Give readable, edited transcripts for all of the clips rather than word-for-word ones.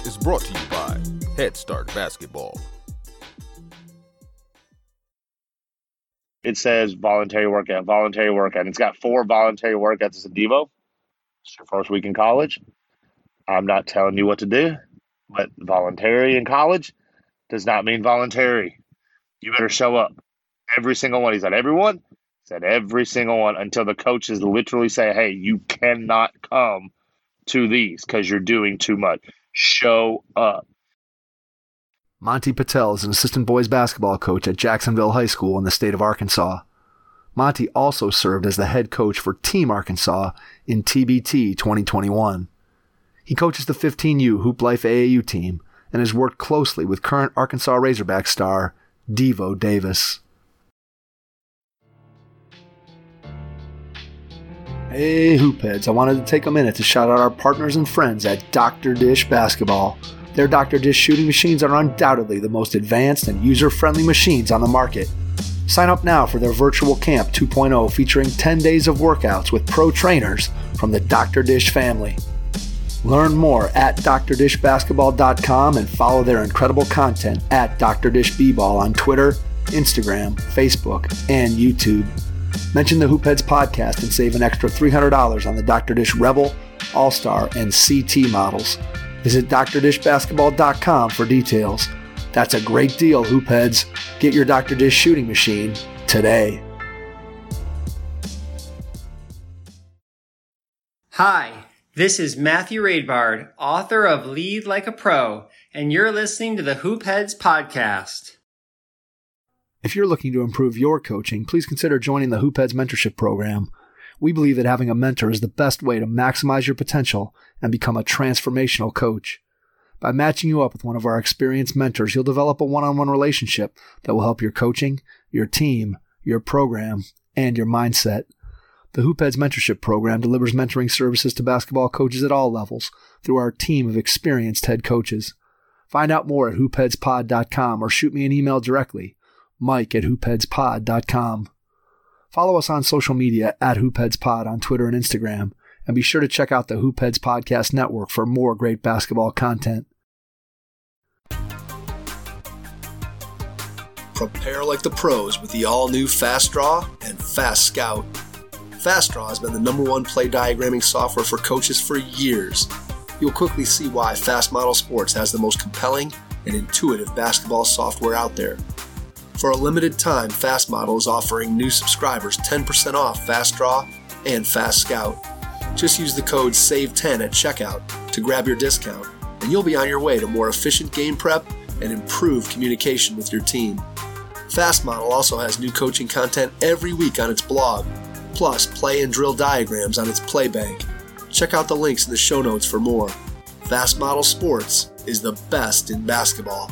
is brought to you by Head Start Basketball. It says voluntary workout. And it's got 4 voluntary workouts as a Devo. It's your first week in college. I'm not telling you what to do, but voluntary in college does not mean voluntary. You better show up. Every single one. He said, everyone? He said, every single one, until the coaches literally say, hey, you cannot come to these because you're doing too much. Show up. Monty Patel is an assistant boys basketball coach at Jacksonville High School in the state of Arkansas. Monty also served as the head coach for Team Arkansas in TBT 2021. He coaches the 15U Hoop Life AAU team and has worked closely with current Arkansas Razorback star Devo Davis. Hey Hoopheads, I wanted to take a minute to shout out our partners and friends at Dr. Dish Basketball. Their Dr. Dish shooting machines are undoubtedly the most advanced and user-friendly machines on the market. Sign up now for their Virtual Camp 2.0 featuring 10 days of workouts with pro trainers from the Dr. Dish family. Learn more at drdishbasketball.com and follow their incredible content at Dr. Dish B-Ball on Twitter, Instagram, Facebook, and YouTube. Mention the Hoopheads podcast and save an extra $300 on the Dr. Dish Rebel, All-Star, and CT models. Visit drdishbasketball.com for details. That's a great deal, Hoopheads. Get your Dr. Dish shooting machine today. Hi, this is Matthew Raidbard, author of Lead Like a Pro, and you're listening to the Hoopheads podcast. If you're looking to improve your coaching, please consider joining the Hoopheads Mentorship Program. We believe that having a mentor is the best way to maximize your potential and become a transformational coach. By matching you up with one of our experienced mentors, you'll develop a one-on-one relationship that will help your coaching, your team, your program, and your mindset. The Hoopheads Mentorship Program delivers mentoring services to basketball coaches at all levels through our team of experienced head coaches. Find out more at hoopheadspod.com or shoot me an email directly, mike@hoopheadspod.com. Follow us on social media at HoopheadsPod on Twitter and Instagram, and be sure to check out the Hoopheads Podcast Network for more great basketball content. Prepare like the pros with the all-new Fast Draw and Fast Scout. Fast Draw has been the #1 play diagramming software for coaches for years. You'll quickly see why Fast Model Sports has the most compelling and intuitive basketball software out there. For a limited time, Fast Model is offering new subscribers 10% off Fast Draw and Fast Scout. Just use the code SAVE10 at checkout to grab your discount, and you'll be on your way to more efficient game prep and improved communication with your team. Fast Model also has new coaching content every week on its blog, plus play and drill diagrams on its play bank. Check out the links in the show notes for more. Fast Model Sports is the best in basketball.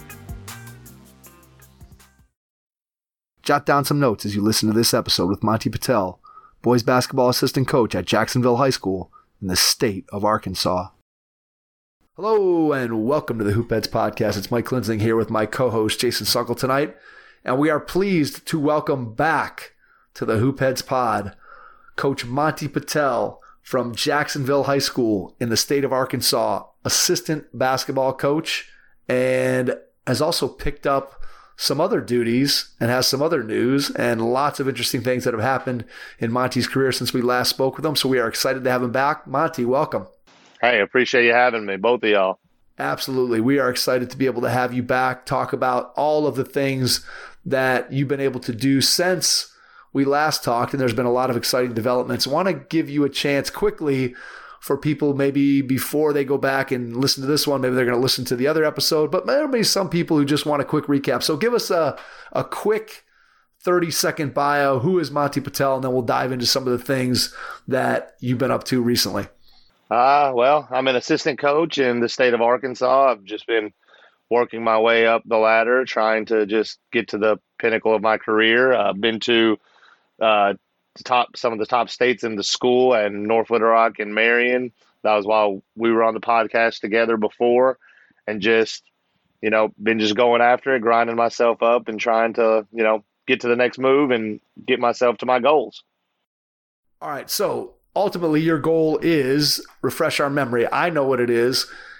Jot down some notes as you listen to this episode with Monty Patel, boys basketball assistant coach at Jacksonville High School in the state of Arkansas. Hello and welcome to the Hoopheads podcast. It's Mike Klinzing here with my co-host Jason Sunkle tonight, and we are pleased to welcome back to the Hoopheads pod Coach Monty Patel from Jacksonville High School in the state of Arkansas, assistant basketball coach, and has also picked up some other duties and has some other news and lots of interesting things that have happened in Monty's career since we last spoke with him. So we are excited to have him back. Monty, welcome. Hey, appreciate you having me, both of y'all. Absolutely. We are excited to be able to have you back, talk about all of the things that you've been able to do since we last talked, and there's been a lot of exciting developments. I want to give you a chance quickly for people maybe before they go back and listen to this one, maybe they're going to listen to the other episode, but there may be some people who just want a quick recap. So give us a quick 30-second bio. Who is Monty Patel? And then we'll dive into some of the things that you've been up to recently. Well, I'm an assistant coach in the state of Arkansas. I've just been working my way up the ladder, trying to just get to the pinnacle of my career. I've been to some of the top states in the school, and North Little Rock and Marion. That was while we were on the podcast together before, and just, been just going after it, grinding myself up and trying to, get to the next move and get myself to my goals. All right. So ultimately your goal is, refresh our memory. I know what it is.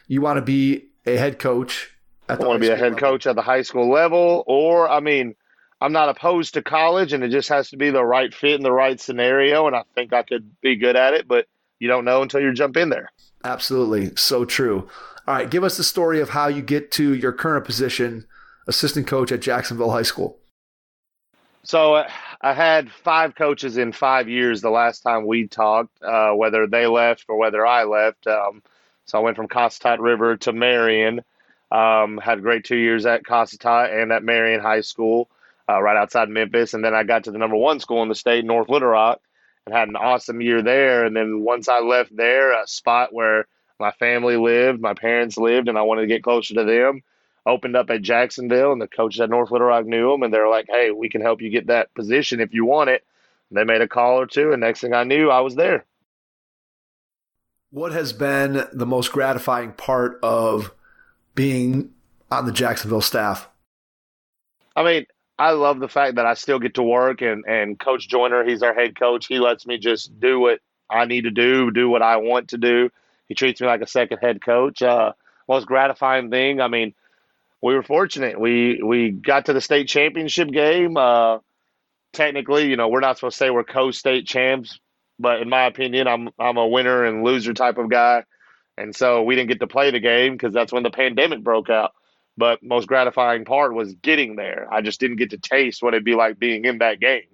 You want to be a head coach at the I want to be a head coach at the high school level, or I mean, I'm not opposed to college, and it just has to be the right fit in the right scenario, and I think I could be good at it, but you don't know until you jump in there. Absolutely. So true. All right. Give us the story of how you get to your current position, assistant coach at Jacksonville High School. So I had 5 coaches in 5 years the last time we talked, whether they left or whether I left. So I went from Cossatot River to Marion, had a great 2 years at Cossatot and at Marion High School, right outside Memphis. And then I got to the number 1 school in the state, North Little Rock, and had an awesome year there. And then once I left there, a spot where my family lived, my parents lived, and I wanted to get closer to them, opened up at Jacksonville, and the coaches at North Little Rock knew them, and they were like, hey, we can help you get that position if you want it. And they made a call or two, and next thing I knew, I was there. What has been the most gratifying part of being on the Jacksonville staff? I mean, I love the fact that I still get to work, and Coach Joyner, he's our head coach. He lets me just do what I need to do what I want to do. He treats me like a second head coach. Most gratifying thing, I mean, we were fortunate. We got to the state championship game. Technically, you know, we're not supposed to say we're co-state champs, but in my opinion, I'm a winner and loser type of guy. And so we didn't get to play the game because that's when the pandemic broke out. But most gratifying part was getting there. I just didn't get to taste what it'd be like being in that game.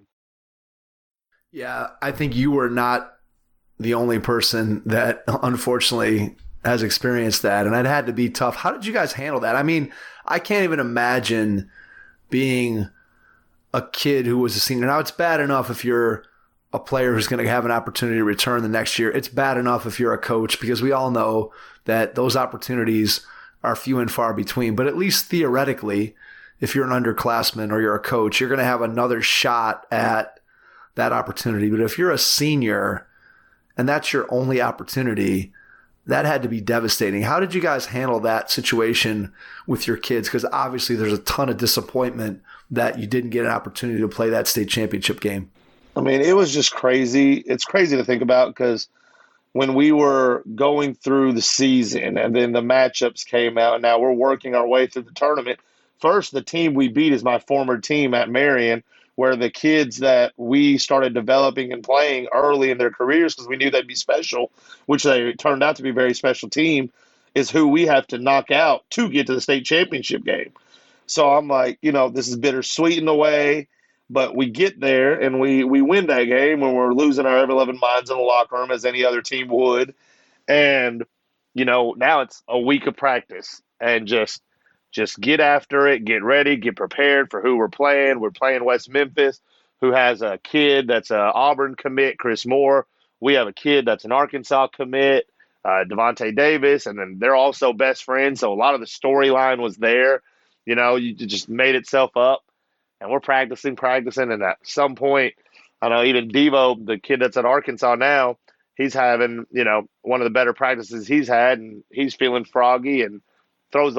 Yeah, I think you were not the only person that unfortunately has experienced that, and it had to be tough. How did you guys handle that? I mean, I can't even imagine being a kid who was a senior. Now, it's bad enough if you're a player who's going to have an opportunity to return the next year. It's bad enough if you're a coach, because we all know that those opportunities are few and far between. But at least theoretically, if you're an underclassman or you're a coach, you're going to have another shot at that opportunity. But if you're a senior and that's your only opportunity, that had to be devastating. How did you guys handle that situation with your kids? Because obviously there's a ton of disappointment that you didn't get an opportunity to play that state championship game. I mean, it was just crazy. It's crazy to think about, because when we were going through the season and then the matchups came out, and now we're working our way through the tournament. First, the team we beat is my former team at Marion, where the kids that we started developing and playing early in their careers, because we knew they'd be special, which they turned out to be a very special team, is who we have to knock out to get to the state championship game. So I'm like, you know, this is bittersweet in a way, but we get there and we win that game when we're losing our ever-loving minds in the locker room, as any other team would. And, you know, now it's a week of practice and just get after it, get ready, get prepared for who we're playing. We're playing West Memphis, who has a kid that's an Auburn commit, Chris Moore. We have a kid that's an Arkansas commit, Devontae Davis, and then they're also best friends. So a lot of the storyline was there. You know, you just made itself up. And we're practicing, and at some point, I know even Devo, the kid that's at Arkansas now, he's having, you know, one of the better practices he's had, and he's feeling froggy and throws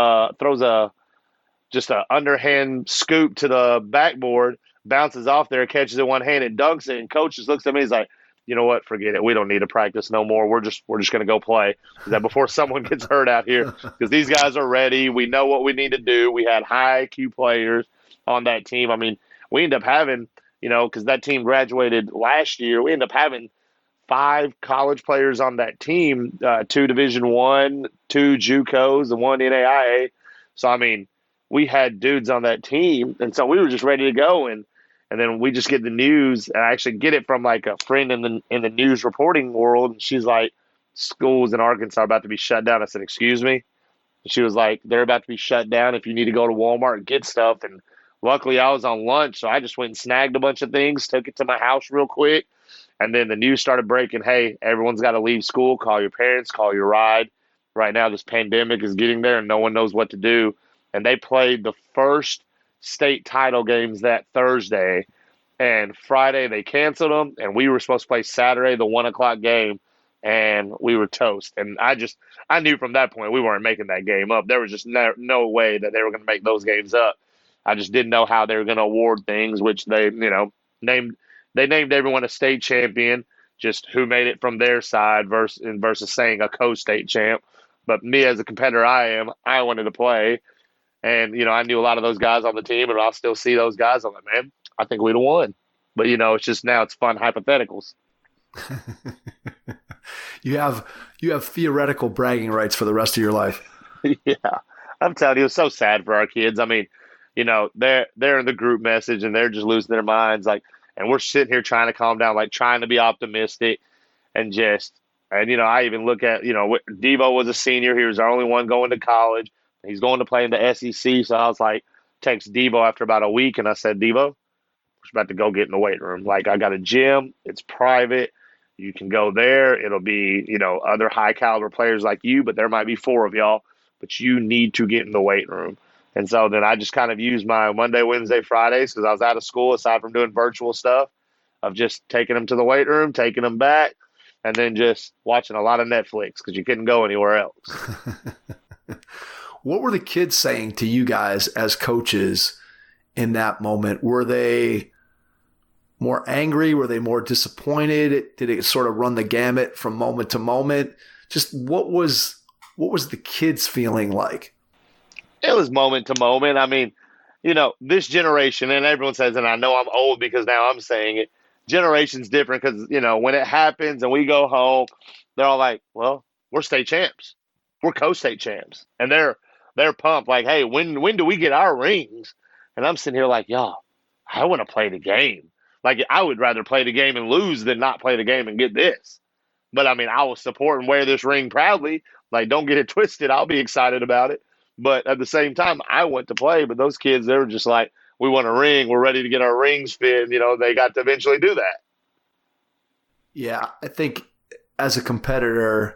a underhand scoop to the backboard, bounces off there, catches it one hand and dunks it. And coach just looks at me, he's like, you know what, forget it. We don't need to practice no more. We're just going to go play. Is that before someone gets hurt out here? Because these guys are ready. We know what we need to do. We had high IQ players on that team. I mean, we ended up having, you know, because that team graduated last year, we ended up having 5 college players on that team, 2 Division I, 2 JUCOs, and 1 NAIA. So, I mean, we had dudes on that team, and so we were just ready to go. And then we just get the news, and I actually get it from like a friend in the news reporting world, and she's like, schools in Arkansas are about to be shut down. I said, excuse me? And she was like, they're about to be shut down. If you need to go to Walmart and get stuff. And luckily, I was on lunch, so I just went and snagged a bunch of things, took it to my house real quick, and then the news started breaking, hey, everyone's got to leave school, call your parents, call your ride. Right now, this pandemic is getting there, and no one knows what to do. And they played the first state title games that Thursday, and Friday they canceled them, and we were supposed to play Saturday, the 1 o'clock game, and we were toast. And I knew from that point we weren't making that game up. There was just no way that they were going to make those games up. I just didn't know how they were going to award things, which they, you know, named everyone a state champion, just who made it from their side versus saying a co-state champ. But me as a competitor I wanted to play. And, I knew a lot of those guys on the team, and I'll still see those guys. I'm like, man, I think we'd have won. But, it's just now it's fun hypotheticals. You have theoretical bragging rights for the rest of your life. Yeah. I'm telling you, it's so sad for our kids. I mean, they're in the group message and they're just losing their minds. Like, and we're sitting here trying to calm down, like trying to be optimistic and I even look at, Devo was a senior. He was our only one going to college. He's going to play in the SEC. So I was like, text Devo after about a week. And I said, Devo, we're about to go get in the weight room. Like, I got a gym. It's private. You can go there. It'll be, other high caliber players like you, but there might be 4 of y'all, but you need to get in the weight room. And so then I just kind of used my Monday, Wednesday, Fridays, because I was out of school, aside from doing virtual stuff, of just taking them to the weight room, taking them back, and then just watching a lot of Netflix because you couldn't go anywhere else. What were the kids saying to you guys as coaches in that moment? Were they more angry? Were they more disappointed? Did it sort of run the gamut from moment to moment? Just what was the kids feeling like? It was moment to moment. I mean, this generation, and everyone says, and I know I'm old because now I'm saying it, generation's different because, when it happens and we go home, they're all like, well, we're state champs. We're co-state champs. And they're pumped like, hey, when do we get our rings? And I'm sitting here like, y'all, I want to play the game. Like, I would rather play the game and lose than not play the game and get this. But, I mean, I will support and wear this ring proudly. Like, don't get it twisted. I'll be excited about it. But at the same time, I want to play. But those kids, they were just like, we want a ring. We're ready to get our rings fit. They got to eventually do that. Yeah, I think as a competitor,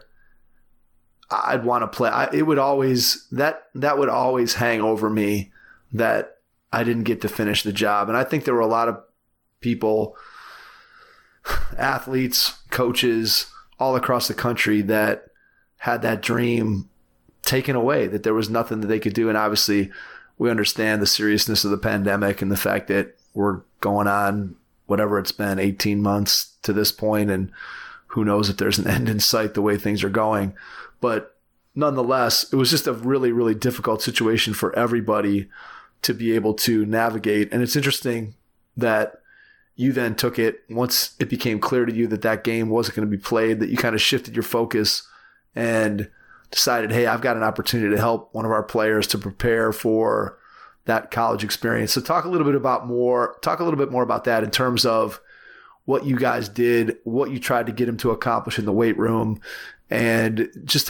I'd want to play. It would always that would always hang over me that I didn't get to finish the job. And I think there were a lot of people, athletes, coaches all across the country that had that dream taken away, that there was nothing that they could do. And obviously we understand the seriousness of the pandemic and the fact that we're going on whatever it's been, 18 months to this point, and who knows if there's an end in sight the way things are going. But nonetheless, it was just a really, really difficult situation for everybody to be able to navigate. And it's interesting that you then took it, once it became clear to you that that game wasn't going to be played, that you kind of shifted your focus and decided, hey, I've got an opportunity to help one of our players to prepare for that college experience. So talk a little bit more about that in terms of what you guys did, what you tried to get him to accomplish in the weight room, and just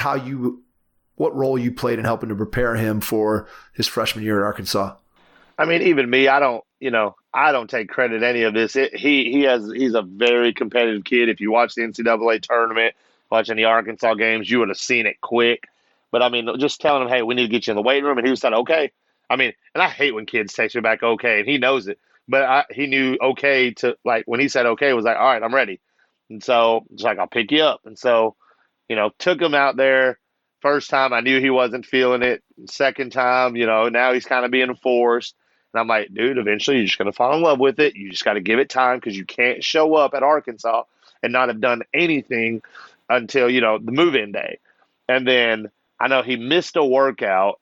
what role you played in helping to prepare him for his freshman year at Arkansas. I mean, even me, I don't take credit any of this. He's a very competitive kid. If you watch the NCAA tournament, watching the Arkansas games, you would have seen it quick. But I mean, just telling him, hey, we need to get you in the weight room, and he said, okay. I mean, and I hate when kids text me back, okay, and he knows it. But he knew okay to, like, when he said okay, it was like, all right, I'm ready. And so it's like, I'll pick you up. And so, took him out there. First time, I knew he wasn't feeling it. Second time, now he's kind of being forced. And I'm like, dude, eventually you're just going to fall in love with it. You just got to give it time because you can't show up at Arkansas and not have done anything until, the move-in day. And then I know he missed a workout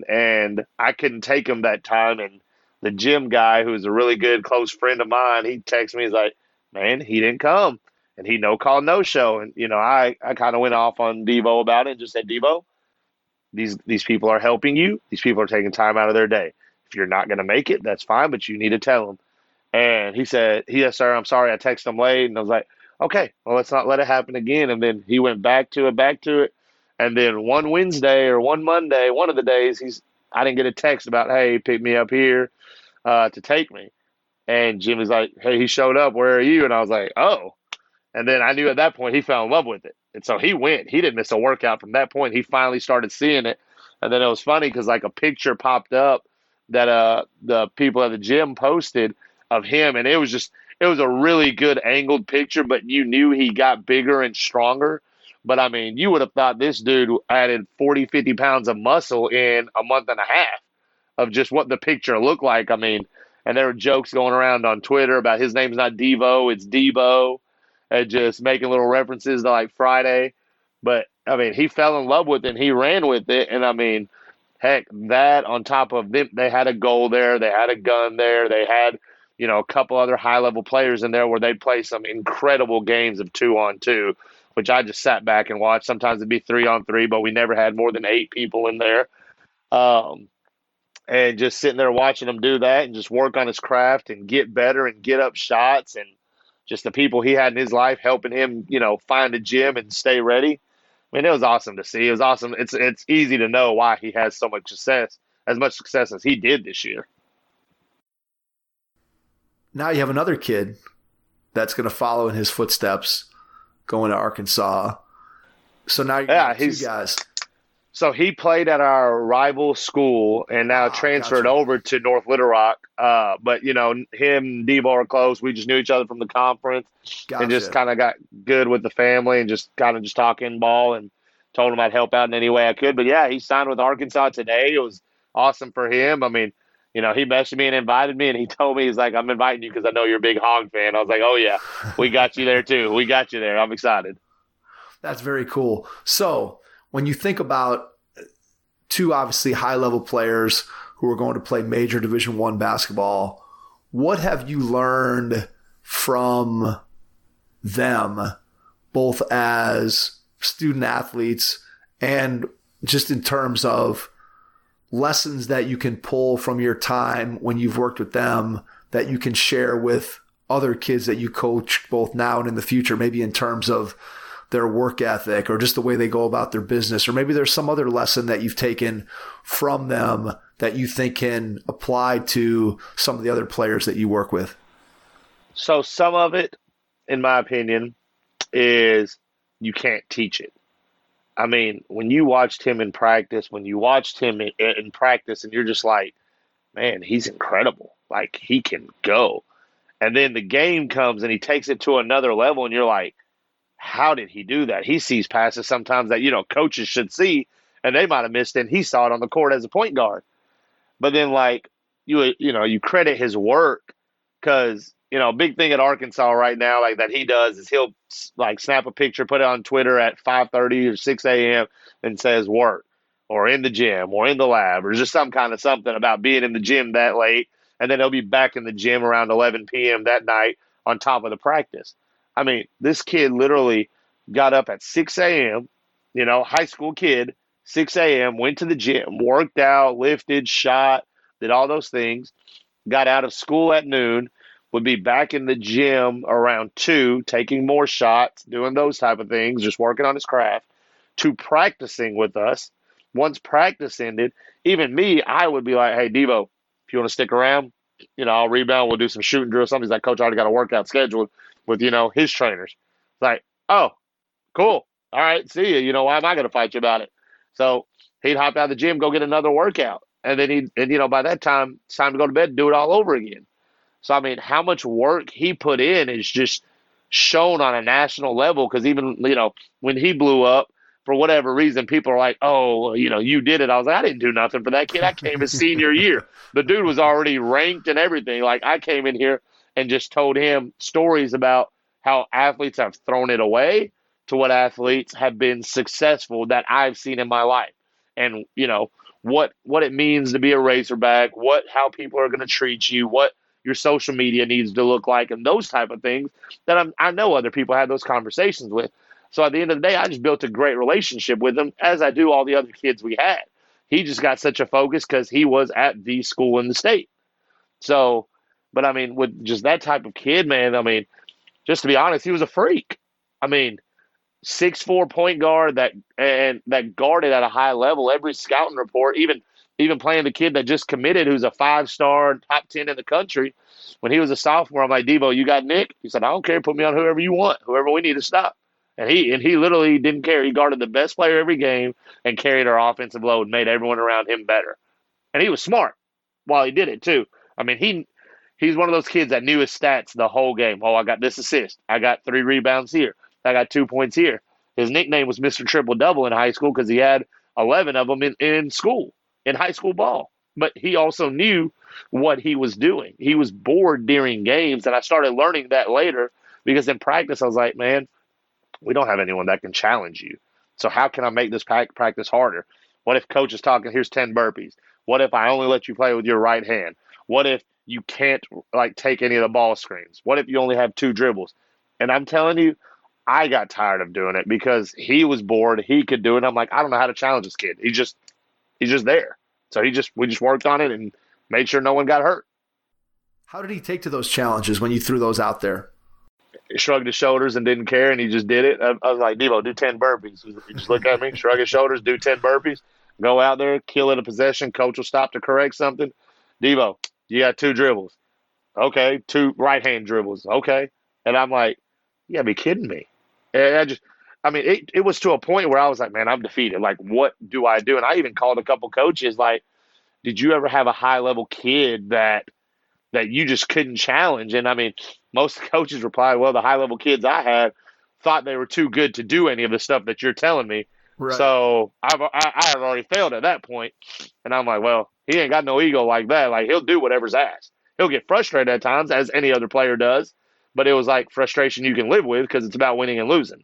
and I couldn't take him that time. And the gym guy, who's a really good close friend of mine, he texts me, he's like, man, he didn't come. And he no-call, no-show. And, I kind of went off on Devo about it and just said, Devo, these people are helping you. These people are taking time out of their day. If you're not going to make it, that's fine, but you need to tell them. And he said, yes, sir, I'm sorry, I texted him late. And I was like, okay, well, let's not let it happen again. And then he went back to it. And then one Wednesday or one Monday, one of the days, I didn't get a text about, hey, pick me up here to take me. And Jimmy's like, hey, he showed up. Where are you? And I was like, oh. And then I knew at that point he fell in love with it. And so he went. He didn't miss a workout from that point. He finally started seeing it. And then it was funny because like a picture popped up that the people at the gym posted of him. And it was a really good angled picture, but you knew he got bigger and stronger. But, I mean, you would have thought this dude added 40, 50 pounds of muscle in a month and a half of just what the picture looked like. I mean, and there were jokes going around on Twitter about his name's not Devo, it's Debo, and just making little references to, like, Friday. But I mean, he fell in love with it and he ran with it. And I mean, heck, that on top of them, they had a goal there, they had a gun there, they had, a couple other high level players in there where they'd play some incredible games of 2-on-2, which I just sat back and watched. Sometimes it'd be 3-on-3, but we never had more than 8 people in there. And just sitting there watching him do that and just work on his craft and get better and get up shots, and just the people he had in his life helping him, find a gym and stay ready. I mean, it was awesome to see. It was awesome. It's easy to know why he has so much success, as much success as he did this year. Now you have another kid that's going to follow in his footsteps, going to Arkansas. So now you got 2 guys. So he played at our rival school and now transferred over to North Little Rock. But, him and Devo are close. We just knew each other from the conference and just kind of got good with the family and just kind of just talking ball and told him I'd help out in any way I could. But, yeah, he signed with Arkansas today. It was awesome for him. I mean, he messaged me and invited me, and he told me, he's like, I'm inviting you because I know you're a big Hog fan. I was like, oh, yeah, we got you there too. We got you there. I'm excited. That's very cool. So when you think about 2 obviously high-level players who are going to play major Division I basketball, what have you learned from them, both as student athletes and just in terms of lessons that you can pull from your time when you've worked with them that you can share with other kids that you coach both now and in the future, maybe in terms of their work ethic or just the way they go about their business, or maybe there's some other lesson that you've taken from them that you think can apply to some of the other players that you work with? So some of it, in my opinion, is you can't teach it. I mean, when you watched him in practice, and you're just like, man, he's incredible. Like, he can go. And then the game comes and he takes it to another level and you're like, how did he do that? He sees passes sometimes that, coaches should see and they might have missed it. And he saw it on the court as a point guard. But then, like, you credit his work because, a big thing at Arkansas right now, like, that he does is he'll, like, snap a picture, put it on Twitter at 5:30 or 6 a.m. and says work or in the gym or in the lab or just some kind of something about being in the gym that late. And then he'll be back in the gym around 11 p.m. that night on top of the practice. I mean, this kid literally got up at 6 a.m., high school kid, 6 a.m., went to the gym, worked out, lifted, shot, did all those things, got out of school at noon, would be back in the gym around 2, taking more shots, doing those type of things, just working on his craft, to practicing with us. Once practice ended, even me, I would be like, hey, Devo, if you want to stick around, I'll rebound, we'll do some shooting drill, something. He's like, Coach, I already got a workout scheduled with, his trainers. It's like, oh, cool. All right, see you. Why am I going to fight you about it? So he'd hop out of the gym, go get another workout. And then by that time, it's time to go to bed and do it all over again. So, I mean, how much work he put in is just shown on a national level because even, when he blew up, for whatever reason, people are like, oh, you did it. I was like, I didn't do nothing for that kid. I came his senior year. The dude was already ranked and everything. Like, I came in here and just told him stories about how athletes have thrown it away to what athletes have been successful that I've seen in my life. And, what it means to be a Razorback, how people are going to treat you, what your social media needs to look like, and those type of things that I know other people have those conversations with. So at the end of the day, I just built a great relationship with him, as I do all the other kids we had. He just got such a focus because he was at the school in the state. So, but I mean, with just that type of kid, man, I mean, just to be honest, he was a freak. I mean, 6'4" point guard that guarded at a high level. Every scouting report, even playing the kid that just committed, who's a 5-star, top 10 in the country. When he was a sophomore, I'm like, Devo, you got Nick? He said, I don't care. Put me on whoever you want, whoever we need to stop. And he literally didn't care. He guarded the best player every game and carried our offensive load and made everyone around him better. And he was smart while he did it too. I mean, he's one of those kids that knew his stats the whole game. Oh, I got this assist. I got 3 rebounds here. I got 2 points here. His nickname was Mr. Triple-Double in high school because he had 11 of them in school, in high school ball. But he also knew what he was doing. He was bored during games, and I started learning that later because in practice I was like, man, we don't have anyone that can challenge you. So how can I make this practice harder? What if coach is talking, here's 10 burpees? What if I only let you play with your right hand? What if you can't like take any of the ball screens? What if you only have 2 dribbles? And I'm telling you, I got tired of doing it because he was bored. He could do it. I'm like, I don't know how to challenge this kid. He's just there. So we just worked on it and made sure no one got hurt. How did he take to those challenges when you threw those out there? He shrugged his shoulders and didn't care, and he just did it. I was like, Devo, do 10 burpees. He just looked at me, shrug his shoulders, do 10 burpees, go out there, kill it a possession. Coach will stop to correct something. Devo, you got 2 dribbles. Okay, 2 right-hand dribbles. Okay. And I'm like, you gotta be kidding me. And it was to a point where I was like, man, I'm defeated. Like, what do I do? And I even called a couple coaches, like, did you ever have a high-level kid that you just couldn't challenge? And, I mean, most coaches replied, well, the high-level kids I had thought they were too good to do any of the stuff that you're telling me. Right. So I have already failed at that point. And I'm like, well, he ain't got no ego like that. Like, he'll do whatever's asked. He'll get frustrated at times, as any other player does. But it was like frustration you can live with because it's about winning and losing.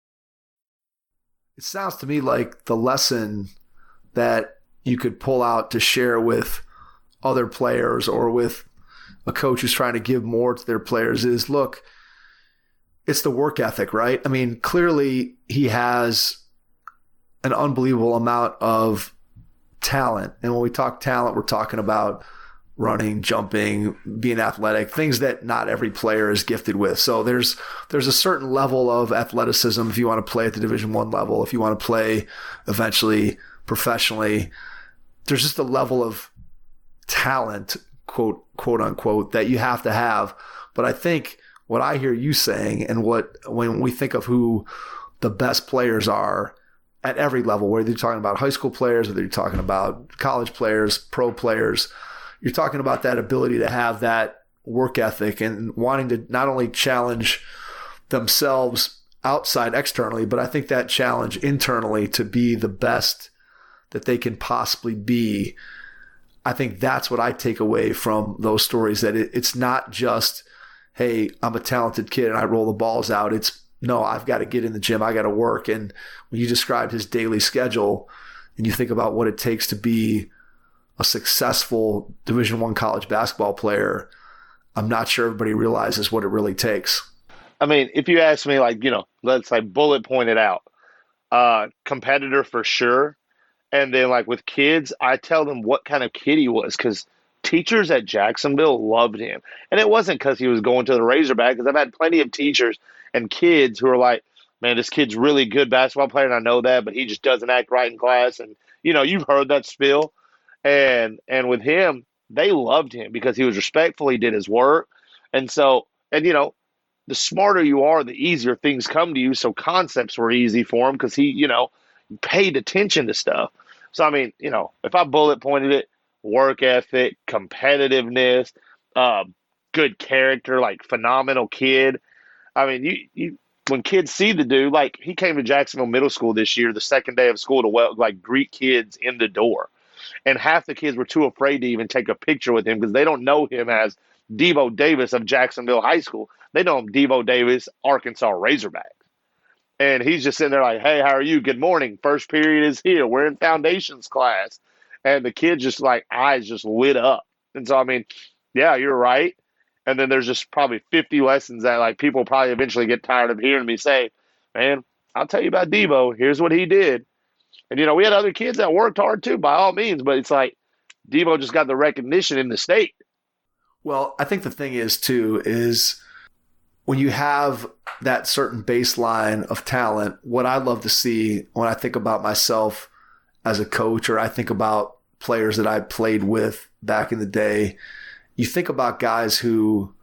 It sounds to me like the lesson that you could pull out to share with other players or with a coach who's trying to give more to their players is, look, it's the work ethic, right? I mean, clearly he has an unbelievable amount of talent. And when we talk talent, we're talking about running, jumping, being athletic, things that not every player is gifted with. So there's a certain level of athleticism if you want to play at the Division I level, if you want to play eventually professionally. There's just a level of talent, quote unquote, that you have to have. But I think what I hear you saying, and when we think of who the best players are at every level, whether you're talking about high school players, whether you're talking about college players, pro players, you're talking about that ability to have that work ethic and wanting to not only challenge themselves outside externally, but I think that challenge internally to be the best that they can possibly be. I think that's what I take away from those stories, that it's not just, hey, I'm a talented kid and I roll the balls out. It's, no, I've got to get in the gym. I got to work. And when you described his daily schedule and you think about what it takes to be a successful Division I college basketball player, I'm not sure everybody realizes what it really takes. I mean, if you ask me, like, let's say bullet pointed out, competitor for sure. And then, like, with kids, I tell them what kind of kid he was, because teachers at Jacksonville loved him. And it wasn't because he was going to the Razorback, because I've had plenty of teachers and kids who are like, man, this kid's really good basketball player, and I know that, but he just doesn't act right in class. And, you've heard that spill. And with him, they loved him because he was respectful. He did his work. And so, the smarter you are, the easier things come to you. So concepts were easy for him because he, paid attention to stuff. So, I mean, if I bullet pointed it, work ethic, competitiveness, good character, like phenomenal kid. I mean, you when kids see the dude, like he came to Jacksonville Middle School this year, the second day of school, to greet kids in the door. And half the kids were too afraid to even take a picture with him because they don't know him as Devo Davis of Jacksonville High School. They know him Devo Davis, Arkansas Razorbacks. And he's just sitting there like, hey, how are you? Good morning. First period is here. We're in foundations class. And the kids just like eyes just lit up. And so, I mean, yeah, you're right. And then there's just probably 50 lessons that like people probably eventually get tired of hearing me say, man, I'll tell you about Devo. Here's what he did. And, we had other kids that worked hard too, by all means. But it's like Devo just got the recognition in the state. Well, I think the thing is, too, is when you have that certain baseline of talent, what I love to see when I think about myself as a coach, or I think about players that I played with back in the day, you think about guys who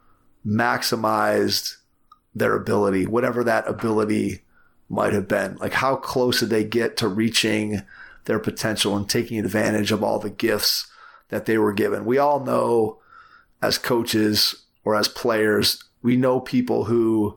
maximized their ability, whatever that ability might have been. Like, how close did they get to reaching their potential and taking advantage of all the gifts that they were given? We all know, as coaches or as players, we know people who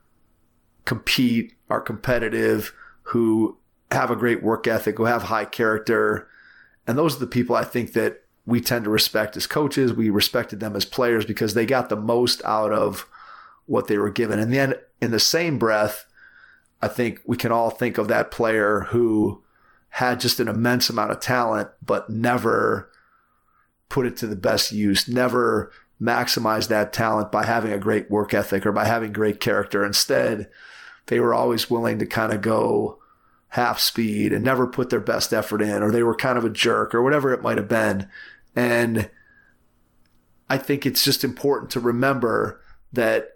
compete, are competitive, who have a great work ethic, who have high character. And those are the people I think that we tend to respect as coaches. We respected them as players because they got the most out of what they were given. And then in the same breath, I think we can all think of that player who had just an immense amount of talent, but never put it to the best use, never maximized that talent by having a great work ethic or by having great character. Instead, they were always willing to kind of go half speed and never put their best effort in, or they were kind of a jerk or whatever it might have been. And I think it's just important to remember that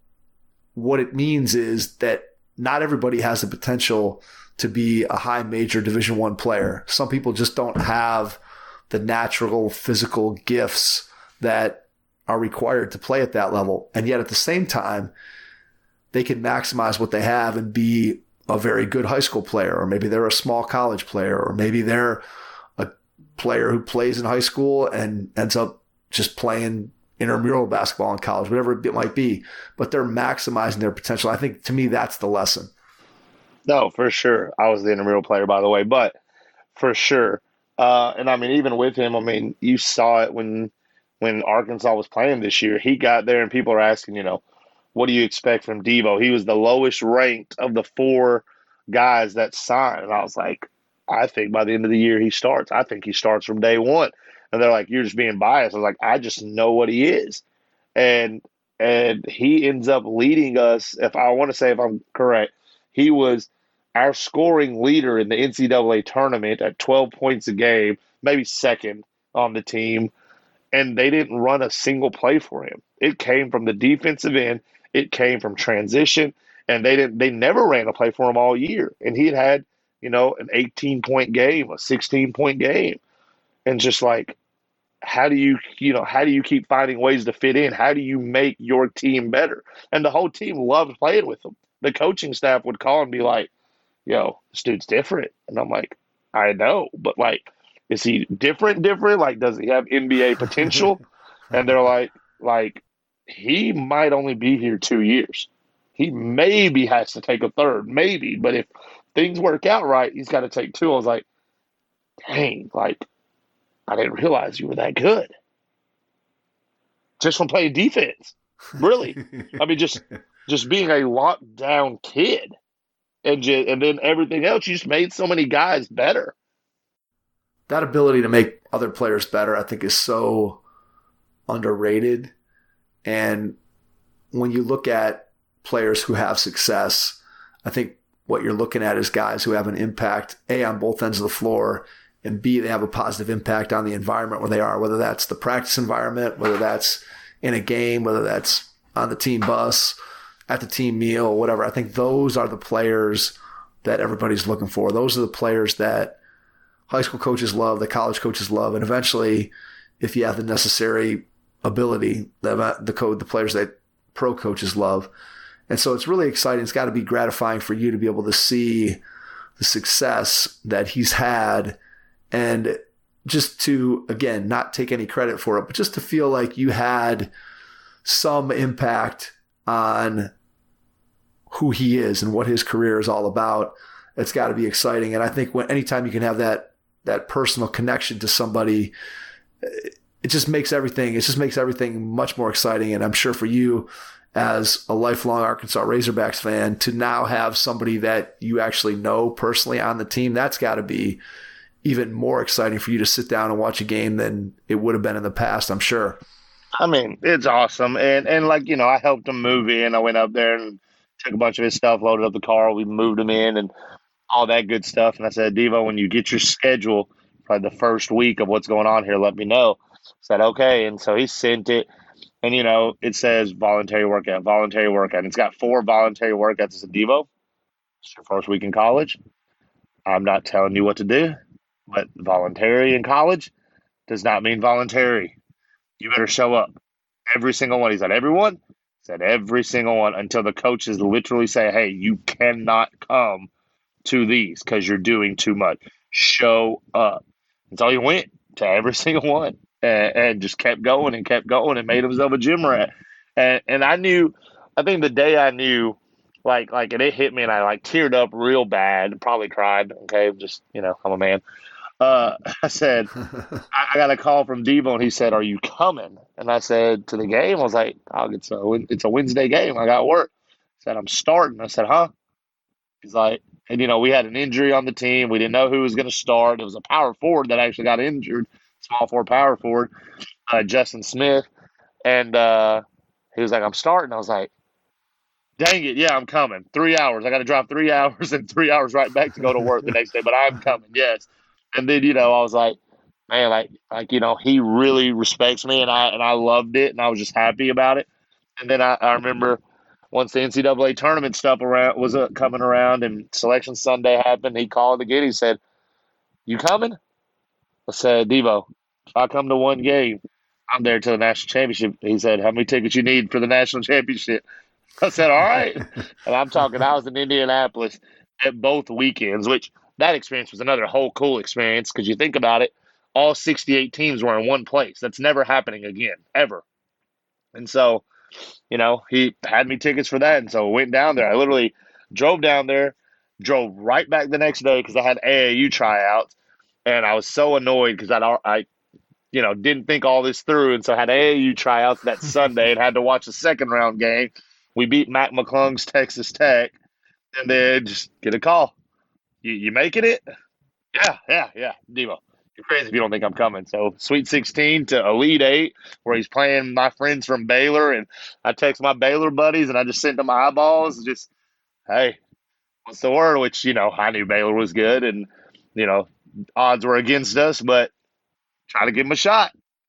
what it means is that not everybody has the potential to be a high major Division I player. Some people just don't have the natural physical gifts that are required to play at that level. And yet at the same time, they can maximize what they have and be a very good high school player, or maybe they're a small college player, or maybe they're a player who plays in high school and ends up just playing intramural basketball in college, whatever it might be, but they're maximizing their potential. I think to me, that's the lesson. No, for sure. I was the intramural player, by the way, but for sure. And I mean, even with him, I mean, you saw it when Arkansas was playing this year. He got there and people are asking, what do you expect from Devo? He was the lowest ranked of the 4 guys that signed. And I was like, I think by the end of the year he starts. I think he starts from day one. And they're like, you're just being biased. I was like, I just know what he is. And he ends up leading us, if I'm correct, he was our scoring leader in the NCAA tournament at 12 points a game, maybe second on the team. And they didn't run a single play for him. It came from the defensive end. It came from transition. And they never ran a play for him all year. And he had an 18-point game, a 16-point game. And just like, how do you keep finding ways to fit in? How do you make your team better? And the whole team loved playing with him. The coaching staff would call and be like, yo, this dude's different. And I'm like, I know, but like, is he different? Like, does he have NBA potential? And they're like, he might only be here 2 years. He maybe has to take a third, maybe. But if things work out right, he's got to take 2. I was like, dang, like, I didn't realize you were that good. Just from playing defense. Really. I mean, just being a lockdown kid. And then everything else, you just made so many guys better. That ability to make other players better, I think, is so underrated. And when you look at players who have success, I think what you're looking at is guys who have an impact, A, on both ends of the floor, and B, they have a positive impact on the environment where they are, whether that's the practice environment, whether that's in a game, whether that's on the team bus, at the team meal, whatever. I think those are the players that everybody's looking for. Those are the players that high school coaches love, the college coaches love, and eventually, if you have the necessary ability, the players that pro coaches love. And so it's really exciting. It's got to be gratifying for you to be able to see the success that he's had, and just to, again, not take any credit for it, but just to feel like you had some impact on who he is and what his career is all about. It's got to be exciting. And I think anytime you can have that personal connection to somebody, it just makes everything much more exciting. And I'm sure for you, as a lifelong Arkansas Razorbacks fan, to now have somebody that you actually know personally on the team, that's got to be even more exciting for you to sit down and watch a game than it would have been in the past, I'm sure. I mean, it's awesome. And like, I helped him move in. I went up there and took a bunch of his stuff, loaded up the car. We moved him in and all that good stuff. And I said, Devo, when you get your schedule, probably the first week of what's going on here, let me know. I said, okay. And so he sent it. And, it says voluntary workout. And it's got 4 voluntary workouts. I said, Devo, it's your first week in college. I'm not telling you what to do, but voluntary in college does not mean voluntary. You better show up. Every single one. He said, everyone? He said, every single one, until the coaches literally say, hey, you cannot come to these because you're doing too much. Show up. And so he went to every single one and just kept going and made himself a gym rat. And I think the day I knew, like, and it hit me and I teared up real bad, probably cried. Okay. Just, I'm a man. I said, I got a call from Devo and he said, are you coming? And I said, to the game? I was like, it's a Wednesday game. I got work. He said, I'm starting. I said, huh? He's like, and we had an injury on the team. We didn't know who was going to start. It was a power forward that actually got injured, small forward, power forward, Justin Smith. And he was like, I'm starting. I was like, dang it, yeah, I'm coming. 3 hours. I got to drive 3 hours and 3 hours right back to go to work the next day, but I'm coming, yes. And then, I was like, man, he really respects me, and I loved it, and I was just happy about it. And then I remember once the NCAA tournament stuff was coming around and Selection Sunday happened, he called again. He said, you coming? I said, Devo, if I come to one game, I'm there to the national championship. He said, how many tickets you need for the national championship? I said, all right. And I was in Indianapolis at both weekends, which that experience was another whole cool experience because you think about it, all 68 teams were in one place. That's never happening again, ever. And so, he had me tickets for that. And so I went down there. I literally drove down there, drove right back the next day because I had AAU tryouts. And I was so annoyed because I didn't think all this through. And so I had AAU tryouts that Sunday and had to watch the second round game. We beat Mac McClung's Texas Tech, and then just get a call. You making it? Yeah. Devo, you're crazy if you don't think I'm coming. So Sweet 16 to Elite 8, where he's playing my friends from Baylor, and I text my Baylor buddies, and I just sent them my eyeballs, just, hey, what's the word? Which, I knew Baylor was good, and, odds were against us, but try to give him a shot.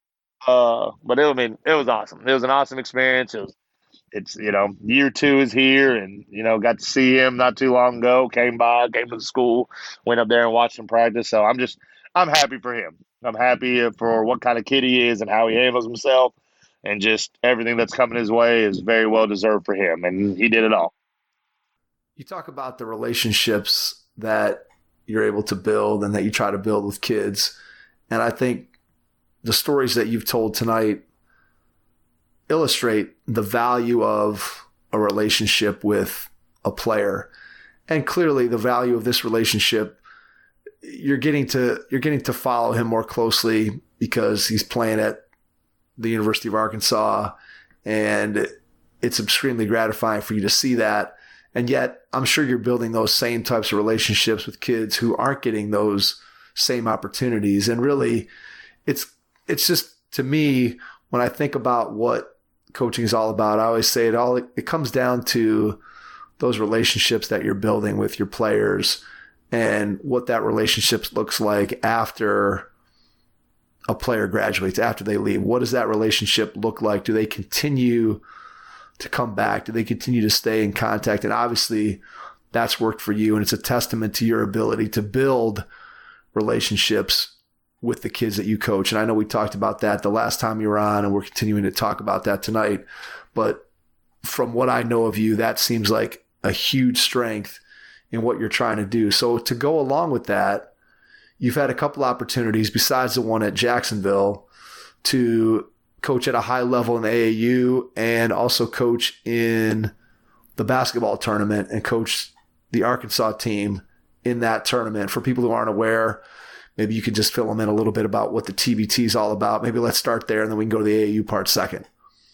But it was awesome. It was an awesome experience. It's year 2 is here, and got to see him not too long ago. Came to the school, went up there and watched him practice. So I'm happy for him. I'm happy for what kind of kid he is and how he handles himself, and just everything that's coming his way is very well deserved for him, and he did it all. You talk about the relationships that you're able to build and that you try to build with kids, and I think the stories that you've told tonight illustrate the value of a relationship with a player. And clearly the value of this relationship, you're getting to follow him more closely because he's playing at the University of Arkansas, and it's extremely gratifying for you to see that. And yet I'm sure you're building those same types of relationships with kids who aren't getting those same opportunities. And really it's just, to me, when I think about what coaching is all about, I always say it comes down to those relationships that you're building with your players and what that relationship looks like after a player graduates, after they leave. What does that relationship look like? Do they continue to come back? Do they continue to stay in contact? And obviously that's worked for you, and it's a testament to your ability to build relationships with the kids that you coach. And I know we talked about that the last time you were on, and we're continuing to talk about that tonight. But from what I know of you, that seems like a huge strength in what you're trying to do. So to go along with that, you've had a couple opportunities besides the one at Jacksonville to coach at a high level in the AAU and also coach in the basketball tournament and coach the Arkansas team in that tournament. For people who aren't aware, maybe you could just fill them in a little bit about what the TBT is all about. Maybe let's start there, and then we can go to the AAU part second.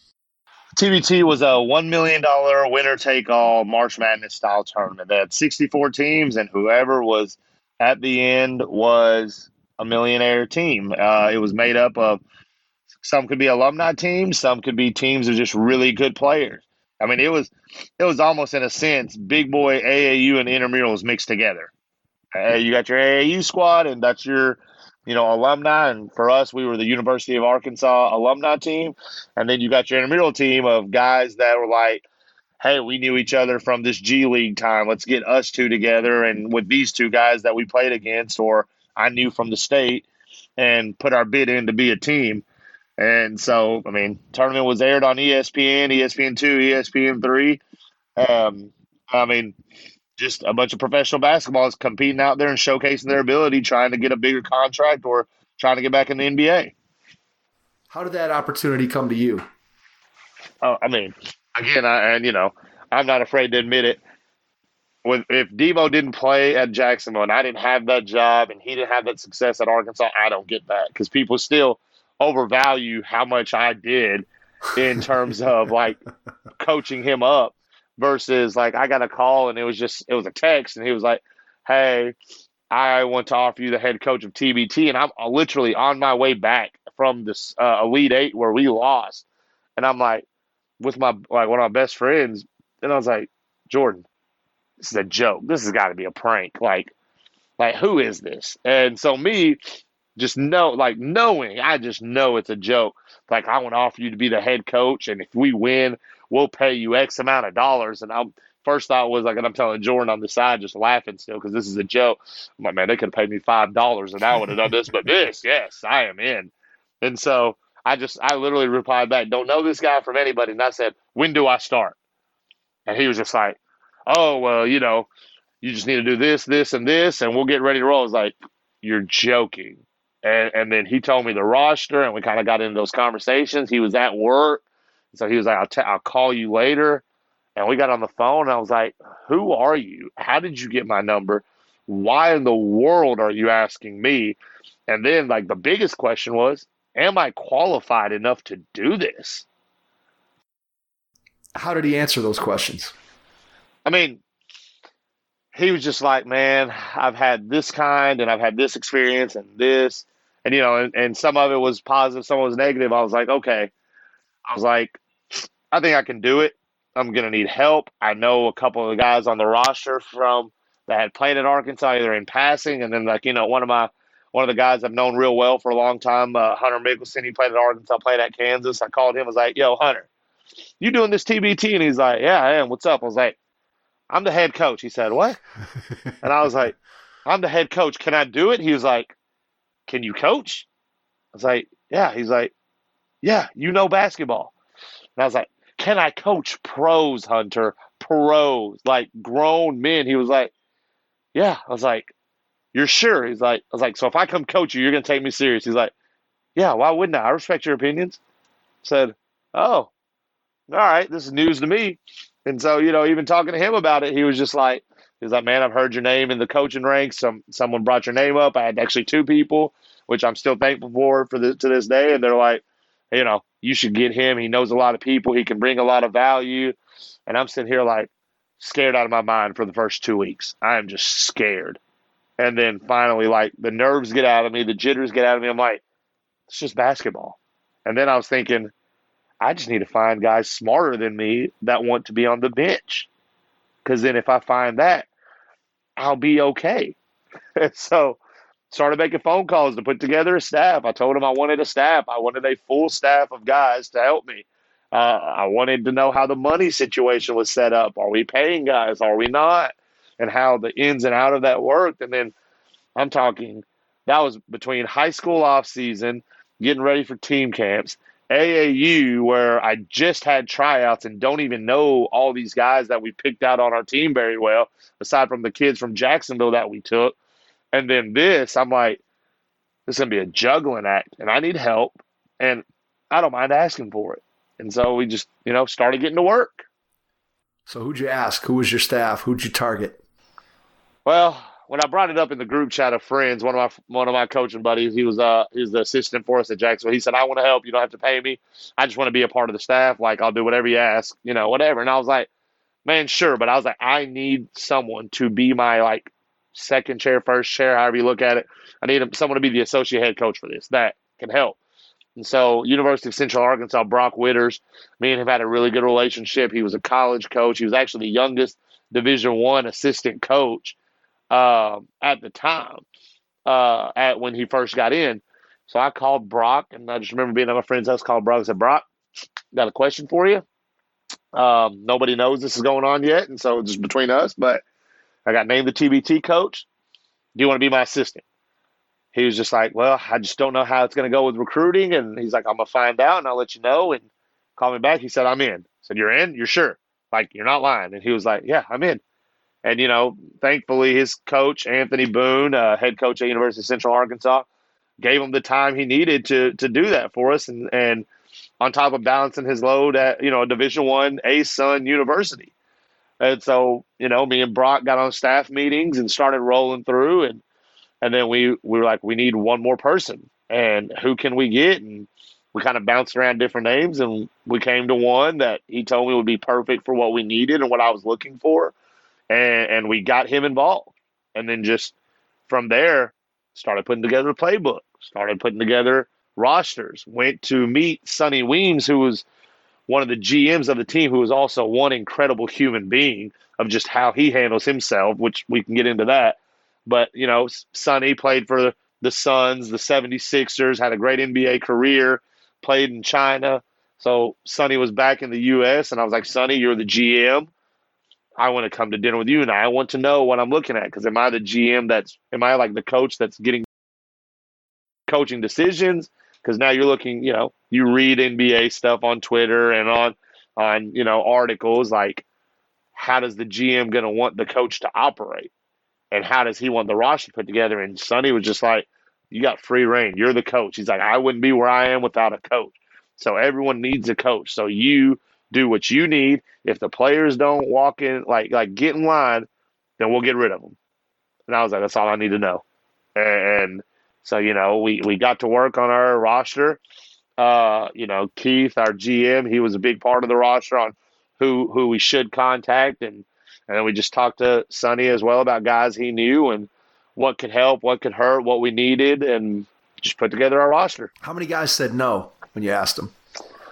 TBT was a $1 million winner-take-all March Madness style tournament. They had 64 teams, and whoever was at the end was a millionaire team. It was made up of, some could be alumni teams, some could be teams of just really good players. I mean, it was almost, in a sense, big boy AAU and intramurals mixed together. You got your AAU squad, and that's your, alumni. And for us, we were the University of Arkansas alumni team. And then you got your intramural team of guys that were like, hey, we knew each other from this G League time. Let's get us two together. And with these two guys that we played against, or I knew from the state, and put our bid in to be a team. And so, tournament was aired on ESPN, ESPN2, ESPN3. Just a bunch of professional basketballers competing out there and showcasing their ability, trying to get a bigger contract or trying to get back in the NBA. How did that opportunity come to you? Again, I'm not afraid to admit it. If Devo didn't play at Jacksonville and I didn't have that job and he didn't have that success at Arkansas, I don't get that, because people still overvalue how much I did in terms of coaching him up. versus like I got a call and it was a text and he was like, "Hey, I want to offer you the head coach of TBT," and I'm literally on my way back from this Elite Eight where we lost, and I'm like with my like one of my best friends, and I was like, "Jordan, this is a joke. This has got to be a prank. Like who is this?" And so me just knowing, I just know it's a joke. Like, I want to offer you to be the head coach, and if we win, we'll pay you X amount of dollars. And first thought was like, and I'm telling Jordan on the side, just laughing still because this is a joke. I'm like, man, they could have paid me $5 and I would have done this, but this, yes, I am in. And so I literally replied back, "Don't know this guy from anybody." And I said, "When do I start?" And he was just like, "Oh, well, you just need to do this, this, and this, and we'll get ready to roll." I was like, "You're joking." And then he told me the roster, and we kind of got into those conversations. He was at work, so he was like, I'll call you later. And we got on the phone, and I was like, "Who are you? How did you get my number? Why in the world are you asking me?" And then, like, the biggest question was, am I qualified enough to do this? How did he answer those questions? I mean, he was just like, "Man, I've had this kind, and I've had this experience and this." And, and some of it was positive, some of it was negative. I was like, okay. I was like, I think I can do it. I'm going to need help. I know a couple of the guys on the roster that had played at Arkansas, either in passing, and then one of the guys I've known real well for a long time, Hunter Mickelson, he played at Arkansas, played at Kansas. I called him, I was like, "Yo, Hunter, you doing this TBT?" And he's like, "Yeah, I am. What's up?" I was like, "I'm the head coach." He said, "What?" And I was like, "I'm the head coach. Can I do it?" He was like, "Can you coach?" I was like, "Yeah." He's like, "Yeah, you know basketball." And I was like, "Can I coach pros, Hunter? Pros, like grown men?" He was like, "Yeah." I was like, "You're sure?" I was like, "So if I come coach you, you're going to take me serious?" He's like, "Yeah, why wouldn't I? I respect your opinions." I said, "Oh, all right, this is news to me." And so, even talking to him about it, he was like, "Man, I've heard your name in the coaching ranks. Someone brought your name up. I had actually two people, which I'm still thankful for to this day." And they're like, "You should get him. He knows a lot of people. He can bring a lot of value." And I'm sitting here like scared out of my mind for the first 2 weeks. I am just scared. And then finally, like, the nerves get out of me, the jitters get out of me. I'm like, it's just basketball. And then I was thinking, I just need to find guys smarter than me that want to be on the bench. Because then if I find that, I'll be okay. And so started making phone calls to put together a staff. I told him I wanted a staff. I wanted a full staff of guys to help me. I wanted to know how the money situation was set up. Are we paying guys? Are we not? And how the ins and out of that worked. And then I'm talking, that was between high school off season, getting ready for team camps, AAU, where I just had tryouts and don't even know all these guys that we picked out on our team very well, aside from the kids from Jacksonville that we took. And then this, I'm like, this is going to be a juggling act, and I need help, and I don't mind asking for it. And so we just, started getting to work. So who'd you ask? Who was your staff? Who'd you target? Well, when I brought it up in the group chat of friends, one of my coaching buddies, he was the assistant for us at Jacksonville. He said, "I want to help. You don't have to pay me. I just want to be a part of the staff. Like, I'll do whatever you ask, whatever." And I was like, "Man, sure." But I was like, I need someone to be my, like, second chair, first chair, however you look at it. I need someone to be the associate head coach for this that can help. And so University of Central Arkansas, Brock Witters, me and him had a really good relationship. He was a college coach. He was actually the youngest Division I assistant coach at the time when he first got in. So I called Brock, and I just remember being at my friend's house, called Brock and said, "Brock, got a question for you. Nobody knows this is going on yet, and so it's just between us, but I got named the TBT coach. Do you want to be my assistant?" He was just like, "Well, I just don't know how it's going to go with recruiting." And he's like, "I'm going to find out and I'll let you know." And call me back. He said, "I'm in." I said, "You're in? You're sure? Like, you're not lying?" And he was like, "Yeah, I'm in." And, thankfully his coach, Anthony Boone, head coach at University of Central Arkansas, gave him the time he needed to do that for us. And on top of balancing his load at, a Division I ASUN university. And so, me and Brock got on staff meetings and started rolling through. And then we were like, we need one more person. And who can we get? And we kind of bounced around different names, and we came to one that he told me would be perfect for what we needed and what I was looking for. And we got him involved. And then just from there, started putting together a playbook, started putting together rosters, went to meet Sonny Weems, who was one of the GMs of the team, who was also one incredible human being of just how he handles himself, which we can get into that. But, you know, Sonny played for the Suns, the 76ers, had a great NBA career, played in China. So Sonny was back in the U.S., and I was like, Sonny, you're the GM. I want to come to dinner with you, and I want to know what I'm looking at, because am I the GM am I like the coach that's getting coaching decisions? Because now you're looking, you know, you read NBA stuff on Twitter and on you know, articles, like how does the GM going to want the coach to operate? And how does he want the roster put together? And Sonny was just like, you got free reign. You're the coach. He's like, I wouldn't be where I am without a coach. So everyone needs a coach. So you do what you need. If the players don't walk in, like get in line, then we'll get rid of them. And I was like, that's all I need to know. And so, you know, we got to work on our roster. You know, Keith, our GM, he was a big part of the roster on who we should contact. And then we just talked to Sonny as well about guys he knew and what could help, what could hurt, what we needed, and just put together our roster. How many guys said no when you asked them?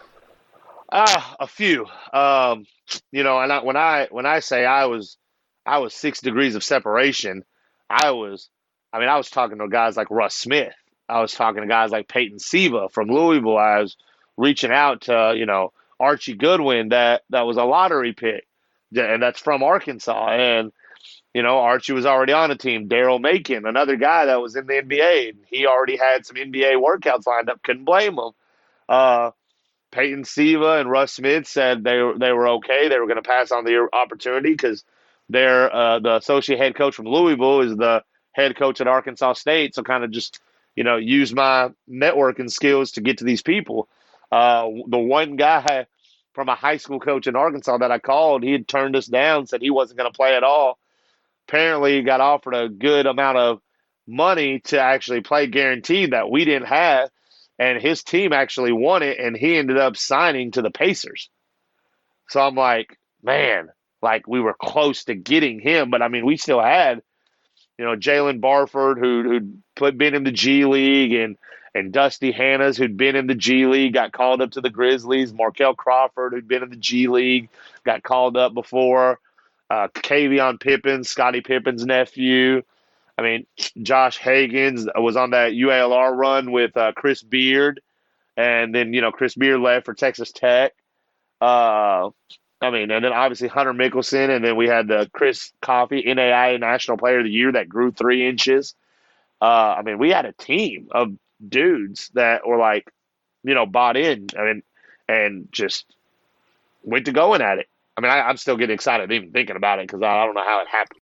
A few. You know, and when I say I was 6 degrees of separation, I was talking to guys like Russ Smith. I was talking to guys like Peyton Siva from Louisville. I was reaching out to, you know, Archie Goodwin, that was a lottery pick, and that's from Arkansas. And, you know, Archie was already on a team. Daryl Macon, another guy that was in the NBA, and he already had some NBA workouts lined up. Couldn't blame him. Peyton Siva and Russ Smith said they were okay. They were going to pass on the opportunity because they're the associate head coach from Louisville is the head coach at Arkansas State. So kind of just, you know, use my networking skills to get to these people. The one guy from a high school coach in Arkansas that I called, he had turned us down, said he wasn't going to play at all. Apparently he got offered a good amount of money to actually play guaranteed that we didn't have. And his team actually won it, and he ended up signing to the Pacers. So I'm like, man, like we were close to getting him. But, I mean, we still had, you know, Jalen Barford, who'd been in the G League, and Dusty Hannas, who'd been in the G League, got called up to the Grizzlies. Markel Crawford, who'd been in the G League, got called up before. Kavion Pippen, Scottie Pippen's nephew. I mean, Josh Higgins was on that UALR run with Chris Beard, and then, you know, Chris Beard left for Texas Tech. I mean, and then obviously Hunter Mickelson, and then we had the Chris Coffey, NAIA National Player of the Year, that grew 3 inches. I mean, we had a team of dudes that were like, you know, bought in, I mean, and just went to going at it. I mean, I'm still getting excited even thinking about it because I don't know how it happened.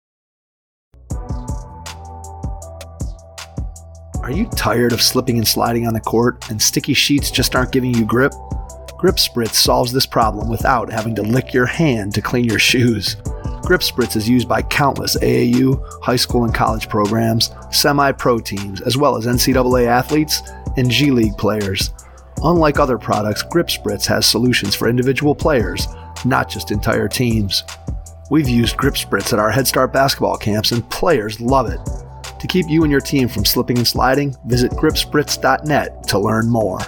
Are you tired of slipping and sliding on the court and sticky sheets just aren't giving you grip? Grip Spritz solves this problem without having to lick your hand to clean your shoes. Grip Spritz is used by countless AAU, high school and college programs, semi-pro teams, as well as NCAA athletes and G League players. Unlike other products, Grip Spritz has solutions for individual players, not just entire teams. We've used Grip Spritz at our Head Start basketball camps and players love it. To keep you and your team from slipping and sliding, visit gripspritz.net to learn more.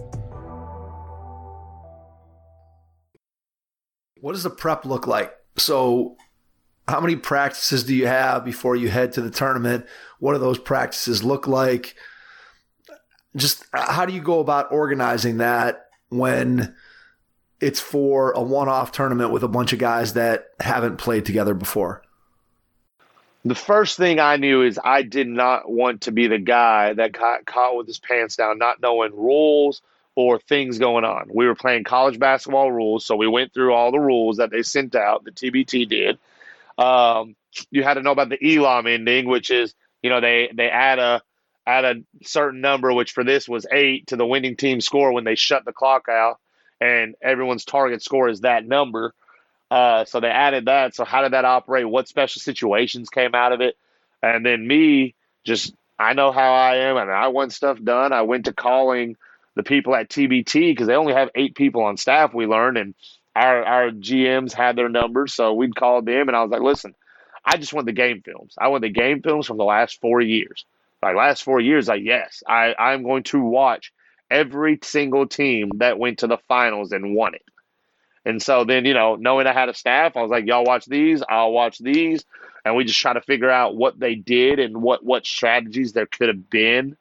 What does the prep look like? So, how many practices do you have before you head to the tournament? What do those practices look like? Just how do you go about organizing that when it's for a one-off tournament with a bunch of guys that haven't played together before? The first thing I knew is I did not want to be the guy that got caught with his pants down, not knowing rules or things going on. We were playing college basketball rules, so we went through all the rules that they sent out, the TBT did. You had to know about the ELOM ending, which is, you know, they add a certain number, which for this was 8 to the winning team score when they shut the clock out, and everyone's target score is that number. So they added that. So how did that operate? What special situations came out of it? And then me, just I know how I am, and I want stuff done. I went to calling the people at TBT, because they only have 8 people on staff, we learned, and our GMs had their numbers, so we'd call them, and I was like, listen, I just want the game films. I want the game films from the last 4 years. Like, last 4 years, yes, I'm going to watch every single team that went to the finals and won it. And so then, knowing I had a staff, I was like, y'all watch these, I'll watch these. And we just try to figure out what they did and what strategies there could have been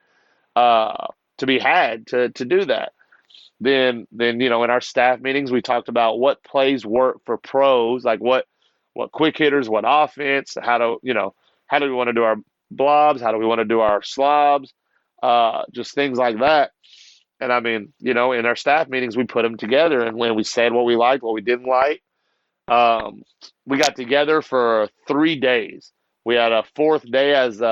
to be had to do that. Then in our staff meetings, we talked about what plays work for pros, like what quick hitters, what offense, how do we want to do our blobs, how do we want to do our slobs, just things like that. And I mean, in our staff meetings, we put them together, and when we said what we liked, what we didn't like, we got together for 3 days. We had a fourth day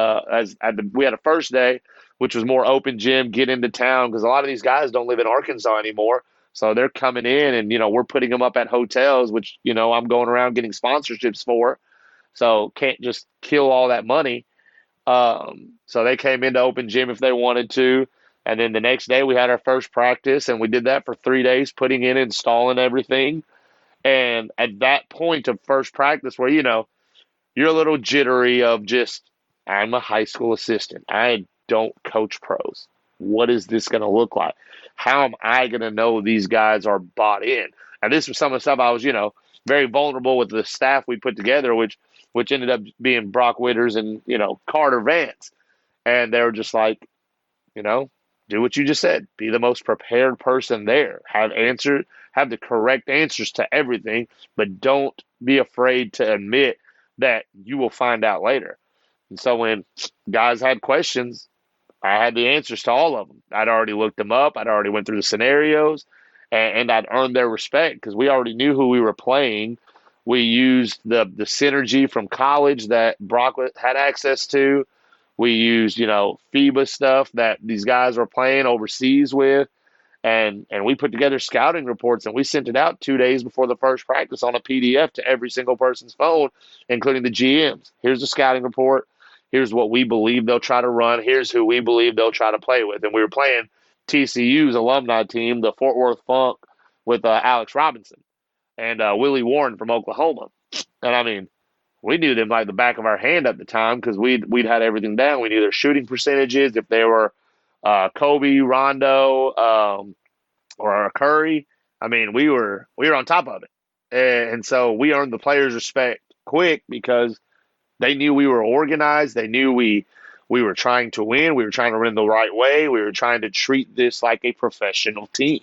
we had a first day, which was more open gym, get into town, because a lot of these guys don't live in Arkansas anymore. So they're coming in, and, we're putting them up at hotels, which, I'm going around getting sponsorships for. So can't just kill all that money. So they came into open gym if they wanted to. And then the next day we had our first practice, and we did that for 3 days, putting in, installing everything. And at that point of first practice where, you're a little jittery of just, I'm a high school assistant. I don't coach pros. What is this going to look like? How am I going to know these guys are bought in? And this was some of the stuff I was, very vulnerable with the staff we put together, which ended up being Brock Witters and, Carter Vance. And they were just like, do what you just said. Be the most prepared person there. Have the correct answers to everything, but don't be afraid to admit that you will find out later. And so when guys had questions, I had the answers to all of them. I'd already looked them up. I'd already went through the scenarios, and I'd earned their respect because we already knew who we were playing. We used the synergy from college that Brock had access to. We used, FIBA stuff that these guys were playing overseas with. And we put together scouting reports, and we sent it out 2 days before the first practice on a PDF to every single person's phone, including the GMs. Here's the scouting report. Here's what we believe they'll try to run. Here's who we believe they'll try to play with. And we were playing TCU's alumni team, the Fort Worth Funk, with Alex Robinson and Willie Warren from Oklahoma. And, I mean, we knew them like the back of our hand at the time because we'd had everything down. We knew their shooting percentages, if they were Kobe, Rondo, or Curry. I mean, we were on top of it. And so we earned the players' respect quick because they knew we were organized. They knew we were trying to win. We were trying to win the right way. We were trying to treat this like a professional team.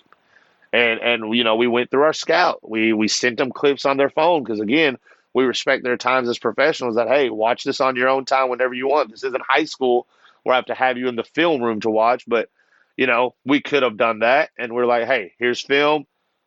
And we went through our scout. We sent them clips on their phone because, again, we respect their times as professionals that, hey, watch this on your own time whenever you want. This isn't high school where I have to have you in the film room to watch. But, we could have done that. And we're like, hey, here's film,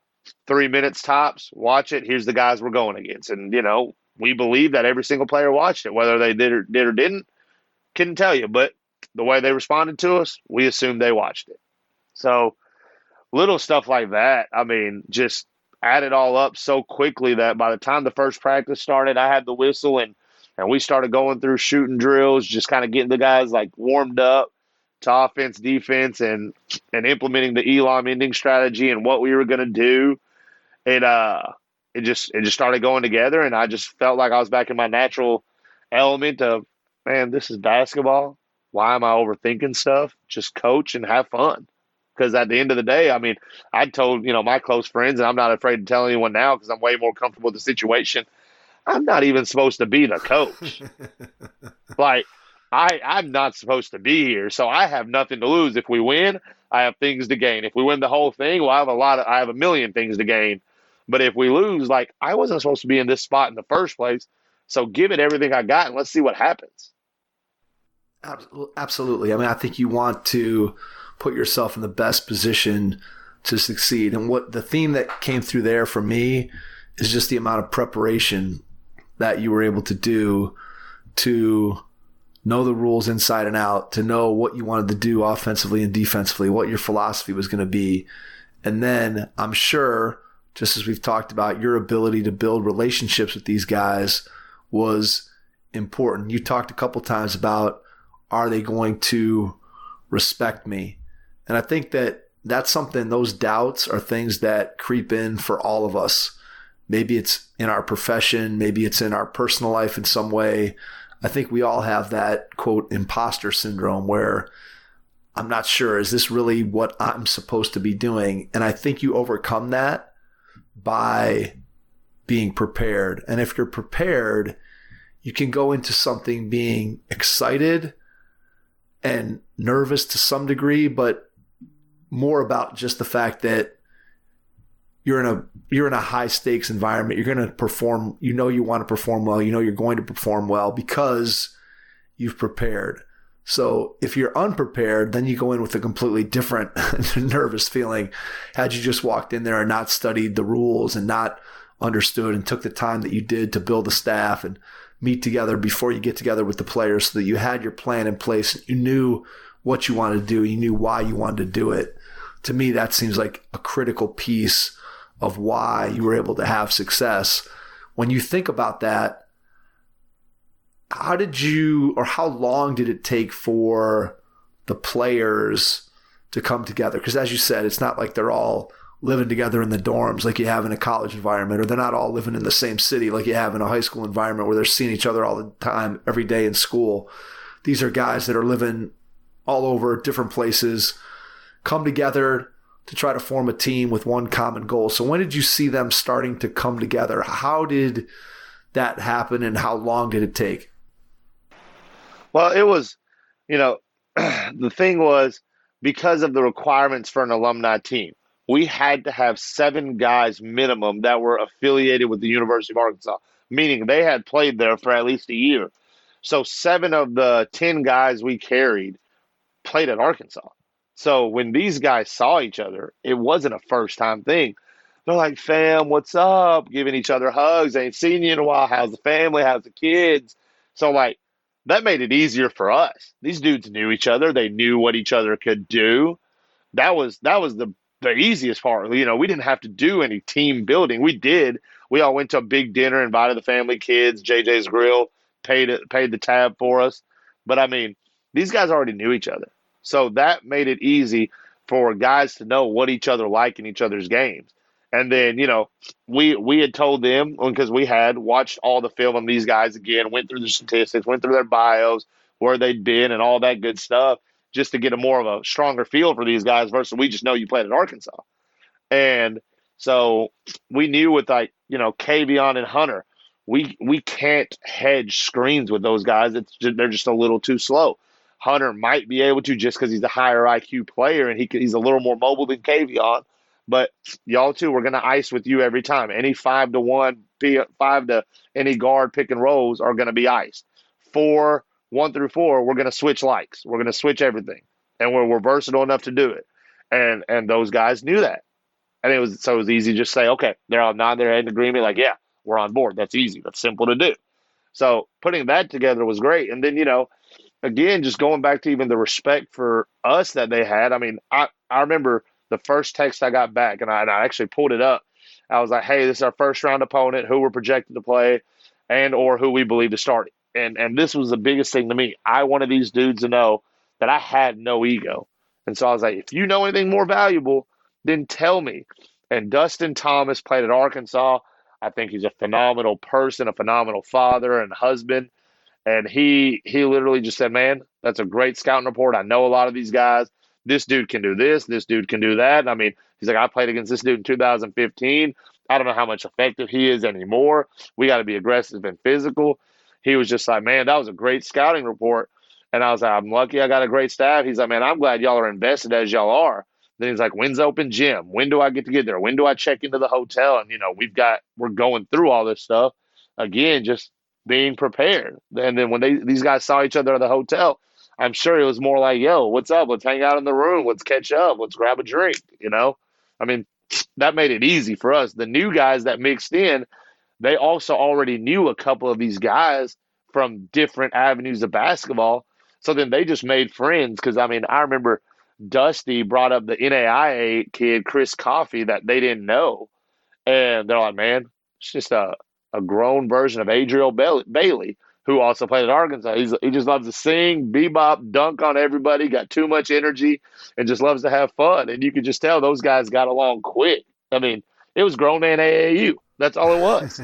3 minutes tops. Watch it. Here's the guys we're going against. And, we believe that every single player watched it. Whether they did or didn't, couldn't tell you. But the way they responded to us, we assumed they watched it. So little stuff like that, I mean, just add it all up so quickly that by the time the first practice started, I had the whistle and we started going through shooting drills, just kind of getting the guys like warmed up to offense, defense, and implementing the Elam ending strategy and what we were going to do. It just started going together, and I just felt like I was back in my natural element of, man, this is basketball. Why am I overthinking stuff? Just coach and have fun. Because at the end of the day, I mean, I told, my close friends, and I'm not afraid to tell anyone now because I'm way more comfortable with the situation, I'm not even supposed to be the coach. Like, I'm not supposed to be here, so I have nothing to lose. If we win, I have things to gain. If we win the whole thing, well, I have a million things to gain. But if we lose, like, I wasn't supposed to be in this spot in the first place, so give it everything I got and let's see what happens. Absolutely. I mean, I think you want to put yourself in the best position to succeed. And what the theme that came through there for me is just the amount of preparation that you were able to do to know the rules inside and out, to know what you wanted to do offensively and defensively, what your philosophy was going to be. And then I'm sure, just as we've talked about, your ability to build relationships with these guys was important. You talked a couple times about, are they going to respect me? And I think that that's something, those doubts are things that creep in for all of us. Maybe it's in our profession, maybe it's in our personal life in some way. I think we all have that, quote, imposter syndrome where I'm not sure, is this really what I'm supposed to be doing? And I think you overcome that by being prepared. And if you're prepared, you can go into something being excited and nervous to some degree, but more about just the fact that you're in a high stakes environment. You're going to perform, you want to perform well, you're going to perform well because you've prepared. So if you're unprepared, then you go in with a completely different nervous feeling. Had you just walked in there and not studied the rules and not understood and took the time that you did to build the staff and meet together before you get together with the players so that you had your plan in place, and you knew what you wanted to do, you knew why you wanted to do it. To me, that seems like a critical piece of why you were able to have success. When you think about that, how long did it take for the players to come together? Because as you said, it's not like they're all living together in the dorms like you have in a college environment, or they're not all living in the same city like you have in a high school environment where they're seeing each other all the time, every day in school. These are guys that are living all over different places, come together to try to form a team with one common goal. So when did you see them starting to come together? How did that happen, and how long did it take? Well, it was, the thing was, because of the requirements for an alumni team, we had to have 7 guys minimum that were affiliated with the University of Arkansas, meaning they had played there for at least a year. So 7 of the 10 guys we carried played at Arkansas. So when these guys saw each other, it wasn't a first-time thing. They're like, fam, what's up? Giving each other hugs. Ain't seen you in a while. How's the family? How's the kids? So, that made it easier for us. These dudes knew each other. They knew what each other could do. That was the easiest part. We didn't have to do any team building. We did. We all went to a big dinner, invited the family, kids, JJ's Grill, paid the tab for us. But, these guys already knew each other. So that made it easy for guys to know what each other like in each other's games. And then, we had told them, because we had watched all the film on these guys again, went through the statistics, went through their bios, where they'd been and all that good stuff, just to get a more of a stronger feel for these guys versus we just know you played at Arkansas. And so we knew with Kavion and Hunter, we can't hedge screens with those guys. They're just a little too slow. Hunter might be able to just because he's a higher IQ player and he's a little more mobile than Kavion. But y'all two, we're going to ice with you every time. Any 5-to-1, 5 to any guard pick and rolls are going to be iced. 1 through 4, we're going to switch likes. We're going to switch everything. And we're versatile enough to do it. And those guys knew that. And it was easy to just say, okay, they're all nodding their head in agreement, like, yeah, we're on board. That's easy. That's simple to do. So putting that together was great. And then, again, just going back to even the respect for us that they had. I remember the first text I got back, and I actually pulled it up. I was like, hey, this is our first round opponent, who we're projected to play, and or who we believe to start. And this was the biggest thing to me. I wanted these dudes to know that I had no ego. And so I was like, if you know anything more valuable, then tell me. And Dustin Thomas played at Arkansas. I think he's a phenomenal person, a phenomenal father and husband. And he literally just said, man, that's a great scouting report. I know a lot of these guys. This dude can do this. This dude can do that. He's like, I played against this dude in 2015. I don't know how much effective he is anymore. We got to be aggressive and physical. He was just like, man, that was a great scouting report. And I was like, I'm lucky I got a great staff. He's like, man, I'm glad y'all are invested as y'all are. Then he's like, when's open gym? When do I get to get there? When do I check into the hotel? And, we're going through all this stuff. Again, just being prepared. And then when these guys saw each other at the hotel, I'm sure it was more like, yo, what's up? Let's hang out in the room. Let's catch up. Let's grab a drink, That made it easy for us. The new guys that mixed in, they also already knew a couple of these guys from different avenues of basketball. So then they just made friends because, I remember Dusty brought up the NAIA kid, Chris Coffey, that they didn't know. And they're like, man, it's just a grown version of Adriel Bailey. who also played at Arkansas. He just loves to sing, bebop, dunk on everybody, got too much energy, and just loves to have fun. And you could just tell those guys got along quick. I mean, it was grown man AAU. That's all it was.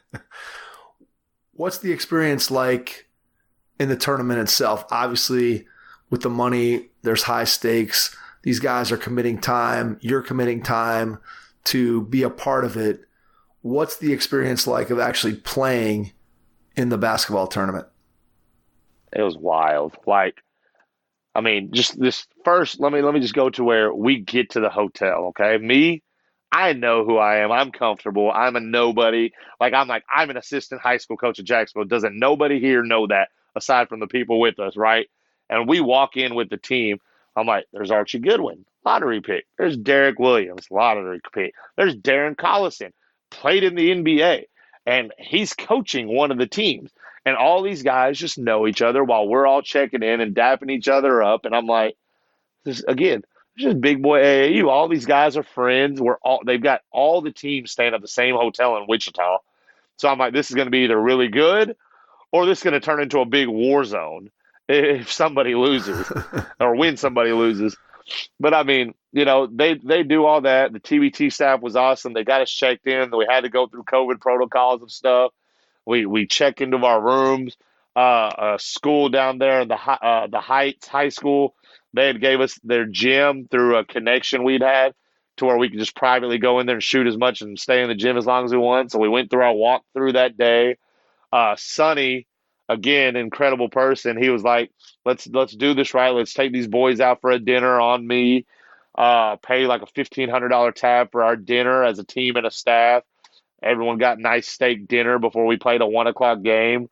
What's the experience like in the tournament itself? Obviously, with the money, there's high stakes. These guys are committing time. You're committing time to be a part of it. What's the experience like of actually playing in the basketball tournament? It was wild. Like, I mean, just this first, let me just go to where we get to the hotel, okay? Me, I know who I am. I'm comfortable. I'm a nobody. I'm an assistant high school coach at Jacksonville. Doesn't nobody here know that aside from the people with us, right? And we walk in with the team. I'm like, there's Archie Goodwin, lottery pick. There's Derek Williams, lottery pick. There's Darren Collison, played in the NBA, and he's coaching one of the teams. And all these guys just know each other while we're all checking in and dapping each other up. And I'm like, this again, it's just big boy AAU. All these guys are friends. They've got all the teams staying at the same hotel in Wichita. So I'm like, this is going to be either really good or this is going to turn into a big war zone if somebody loses or when somebody loses. But I mean, they do all that. The TBT staff was awesome. They got us checked in. We had to go through COVID protocols and stuff. We check into our rooms. A school down there in the Heights High School, they had gave us their gym through a connection we'd had to where we could just privately go in there and shoot as much and stay in the gym as long as we want. So we went through our walkthrough that day. Sonny, again, incredible person. He was like, let's do this right. Let's take these boys out for a dinner on me. Pay like a $1,500 tab for our dinner as a team and a staff. Everyone got nice steak dinner before we played a 1:00 game.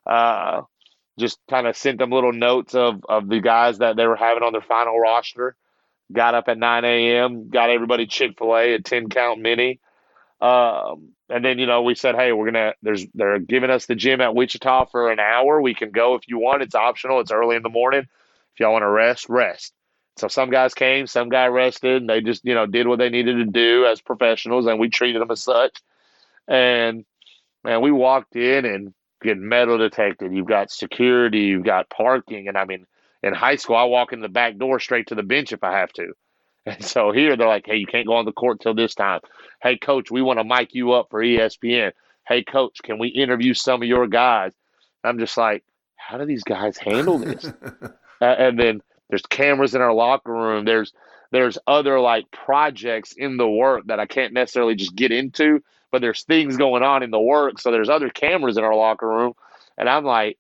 Just kind of sent them little notes of the guys that they were having on their final roster. Got up at 9 a.m., got everybody Chick-fil-A, a 10-count mini. And then, we said, hey, they're giving us the gym at Wichita for an hour. We can go if you want. It's optional. It's early in the morning. If y'all want to rest. So some guys came, some guy rested, and they just, did what they needed to do as professionals, and we treated them as such. And we walked in and get metal detected. You've got security, you've got parking. And I mean, in high school, I walk in the back door straight to the bench if I have to. And so here they're like, hey, you can't go on the court till this time. Hey, coach, we want to mic you up for ESPN. Hey, coach, can we interview some of your guys? I'm just like, how do these guys handle this? And then there's cameras in our locker room. There's other projects in the work that I can't necessarily just get into, but there's things going on in the work. So there's other cameras in our locker room. And I'm like,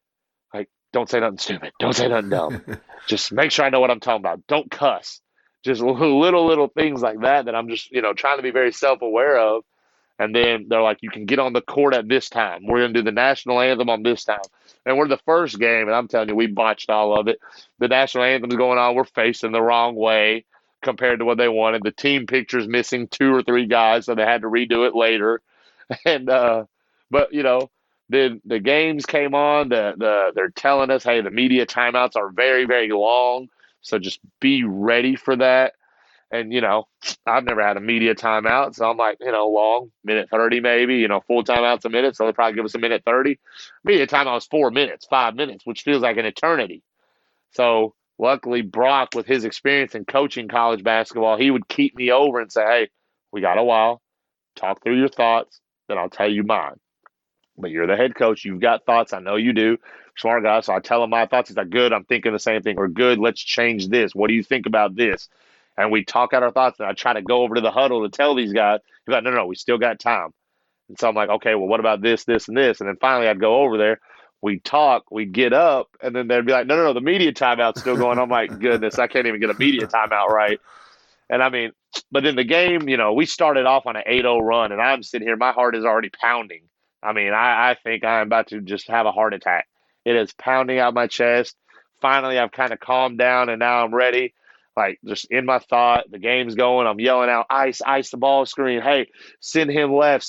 don't say nothing stupid. Don't say nothing dumb. Just make sure I know what I'm talking about. Don't cuss. Just little things like that I'm just, trying to be very self-aware of. And then they're like, you can get on the court at this time. We're going to do the national anthem on this time. And we're the first game, and I'm telling you, we botched all of it. The national anthem's going on. We're facing the wrong way compared to what they wanted. The team picture's missing 2 or 3 guys, so they had to redo it later. And but then the games came on. They're telling us, hey, the media timeouts are very, very long, so just be ready for that. And I've never had a media timeout, so I'm like, long, minute 30 maybe. Full timeout's a minute, so they'll probably give us a minute 30. Media timeout was 4 minutes, 5 minutes, which feels like an eternity. So luckily, Brock, with his experience in coaching college basketball, he would keep me over and say, hey, we got a while. Talk through your thoughts, then I'll tell you mine. But you're the head coach. You've got thoughts. I know you do. Smart guy. So I tell him my thoughts. He's like, good, I'm thinking the same thing. Or good, let's change this. What do you think about this? And we talk out our thoughts, and I try to go over to the huddle to tell these guys. He's like, no, we still got time. And so I'm like, okay, well, what about this, this, and this? And then finally I'd go over there. We'd talk. We'd get up, and then they'd be like, no, the media timeout's still going. I'm like, goodness, I can't even get a media timeout right. And I mean, but in the game, we started off on an 8-0 run, and I'm sitting here. My heart is already pounding. I mean, I think I'm about to just have a heart attack. It is pounding out my chest. Finally, I've kind of calmed down, and now I'm ready. Just in my thought, the game's going. I'm yelling out, ice the ball screen. Hey, send him left.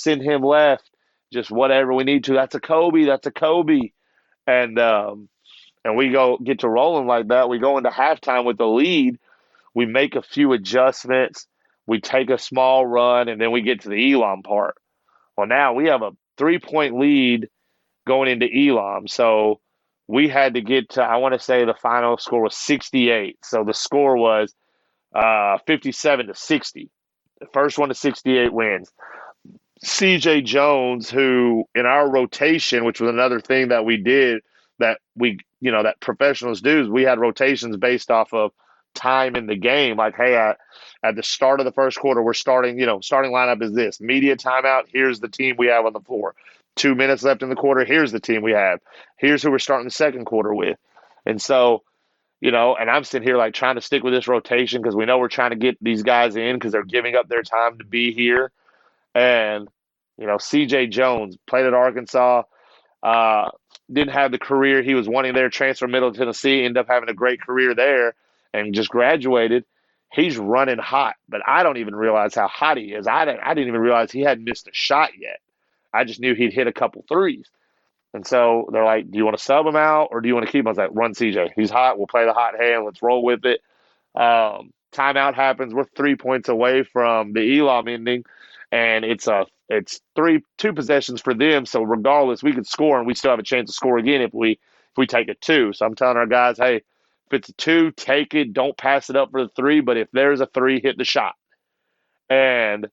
Just whatever we need to. That's a Kobe. And we get to rolling like that. We go into halftime with the lead. We make a few adjustments. We take a small run, and then we get to the Elam part. Well, now we have a 3-point lead going into Elam. So we had to get to, I want to say the final score was 68. So the score was 57-60. The first one to 68 wins. CJ Jones, who in our rotation, which was another thing that we did that we, that professionals do, is we had rotations based off of time in the game. Like, hey, at the start of the first quarter, we're starting lineup is this. Media timeout, here's the team we have on the floor. 2 minutes left in the quarter, here's the team we have. Here's who we're starting the second quarter with. And so, and I'm sitting here like trying to stick with this rotation because we know we're trying to get these guys in because they're giving up their time to be here. And, CJ Jones played at Arkansas, didn't have the career he was wanting there, transfer Middle Tennessee, ended up having a great career there and just graduated. He's running hot, but I don't even realize how hot he is. I didn't even realize he hadn't missed a shot yet. I just knew he'd hit a couple threes. And so they're like, do you want to sub him out or do you want to keep him? I was like, run CJ. He's hot. We'll play the hot hand. Let's roll with it. Timeout happens. We're 3 points away from the Elam ending, and it's 2 possessions for them. So regardless, we could score, and we still have a chance to score again if we take a 2. So I'm telling our guys, hey, if it's a 2, take it. Don't pass it up for the 3. But if there's a 3, hit the shot. And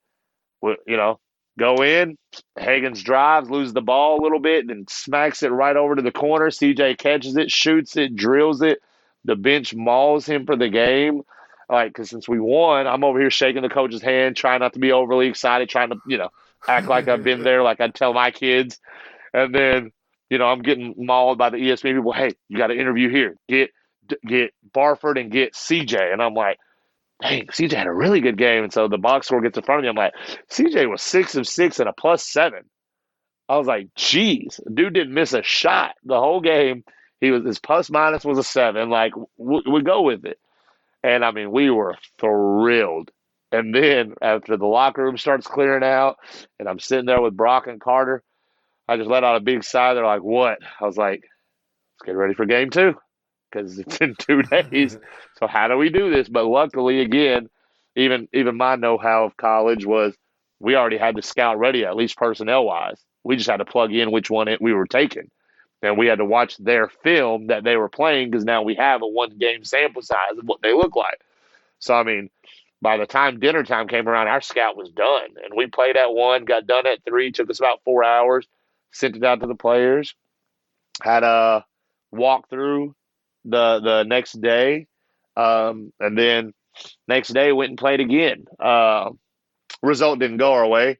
go in. Higgins drives, loses the ball a little bit, and then smacks it right over to the corner. CJ catches it, shoots it, drills it. The bench mauls him for the game. Because since we won, I'm over here shaking the coach's hand, trying not to be overly excited, trying to, act like I've been there, like I'd tell my kids. And then, I'm getting mauled by the ESPN people. Hey, you got to interview here. Get Barford and get CJ. And I'm like, dang, CJ had a really good game. And so the box score gets in front of me. I'm like, CJ was 6 of 6 and a +7. I was like, geez, dude didn't miss a shot the whole game. His plus minus was a 7. Like, we go with it. And I mean, we were thrilled. And then after the locker room starts clearing out and I'm sitting there with Brock and Carter, I just let out a big sigh. They're like, what? I was like, let's get ready for game 2. Because it's in 2 days. So how do we do this? But luckily, again, even my know-how of college was we already had the scout ready, at least personnel-wise. We just had to plug in which one we were taking. And we had to watch their film that they were playing because now we have a 1-game sample size of what they look like. So, I mean, by the time dinner time came around, our scout was done. And we played at 1, got done at 3, took us about 4 hours, sent it out to the players, had a walkthrough the next day, and then next day went and played again. Result didn't go our way.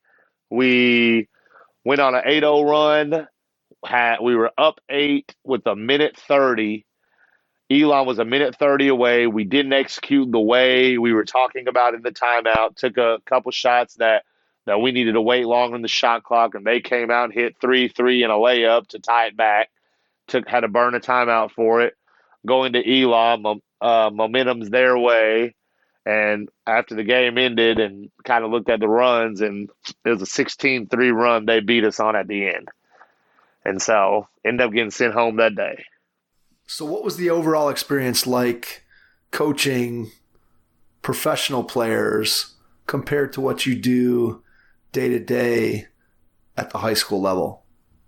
We went on an 8-0 run. We were up 8 with a minute 30. Elam was a minute 30 away. We didn't execute the way we were talking about in the timeout. Took a couple shots that we needed to wait longer in the shot clock, and they came out and hit 3 and a layup to tie it back. Had to burn a timeout for it. Going to Elam, momentum's their way. And after the game ended and kind of looked at the runs, and it was a 16-3 run they beat us on at the end. And so ended up getting sent home that day. So what was the overall experience like coaching professional players compared to what you do day to day at the high school level?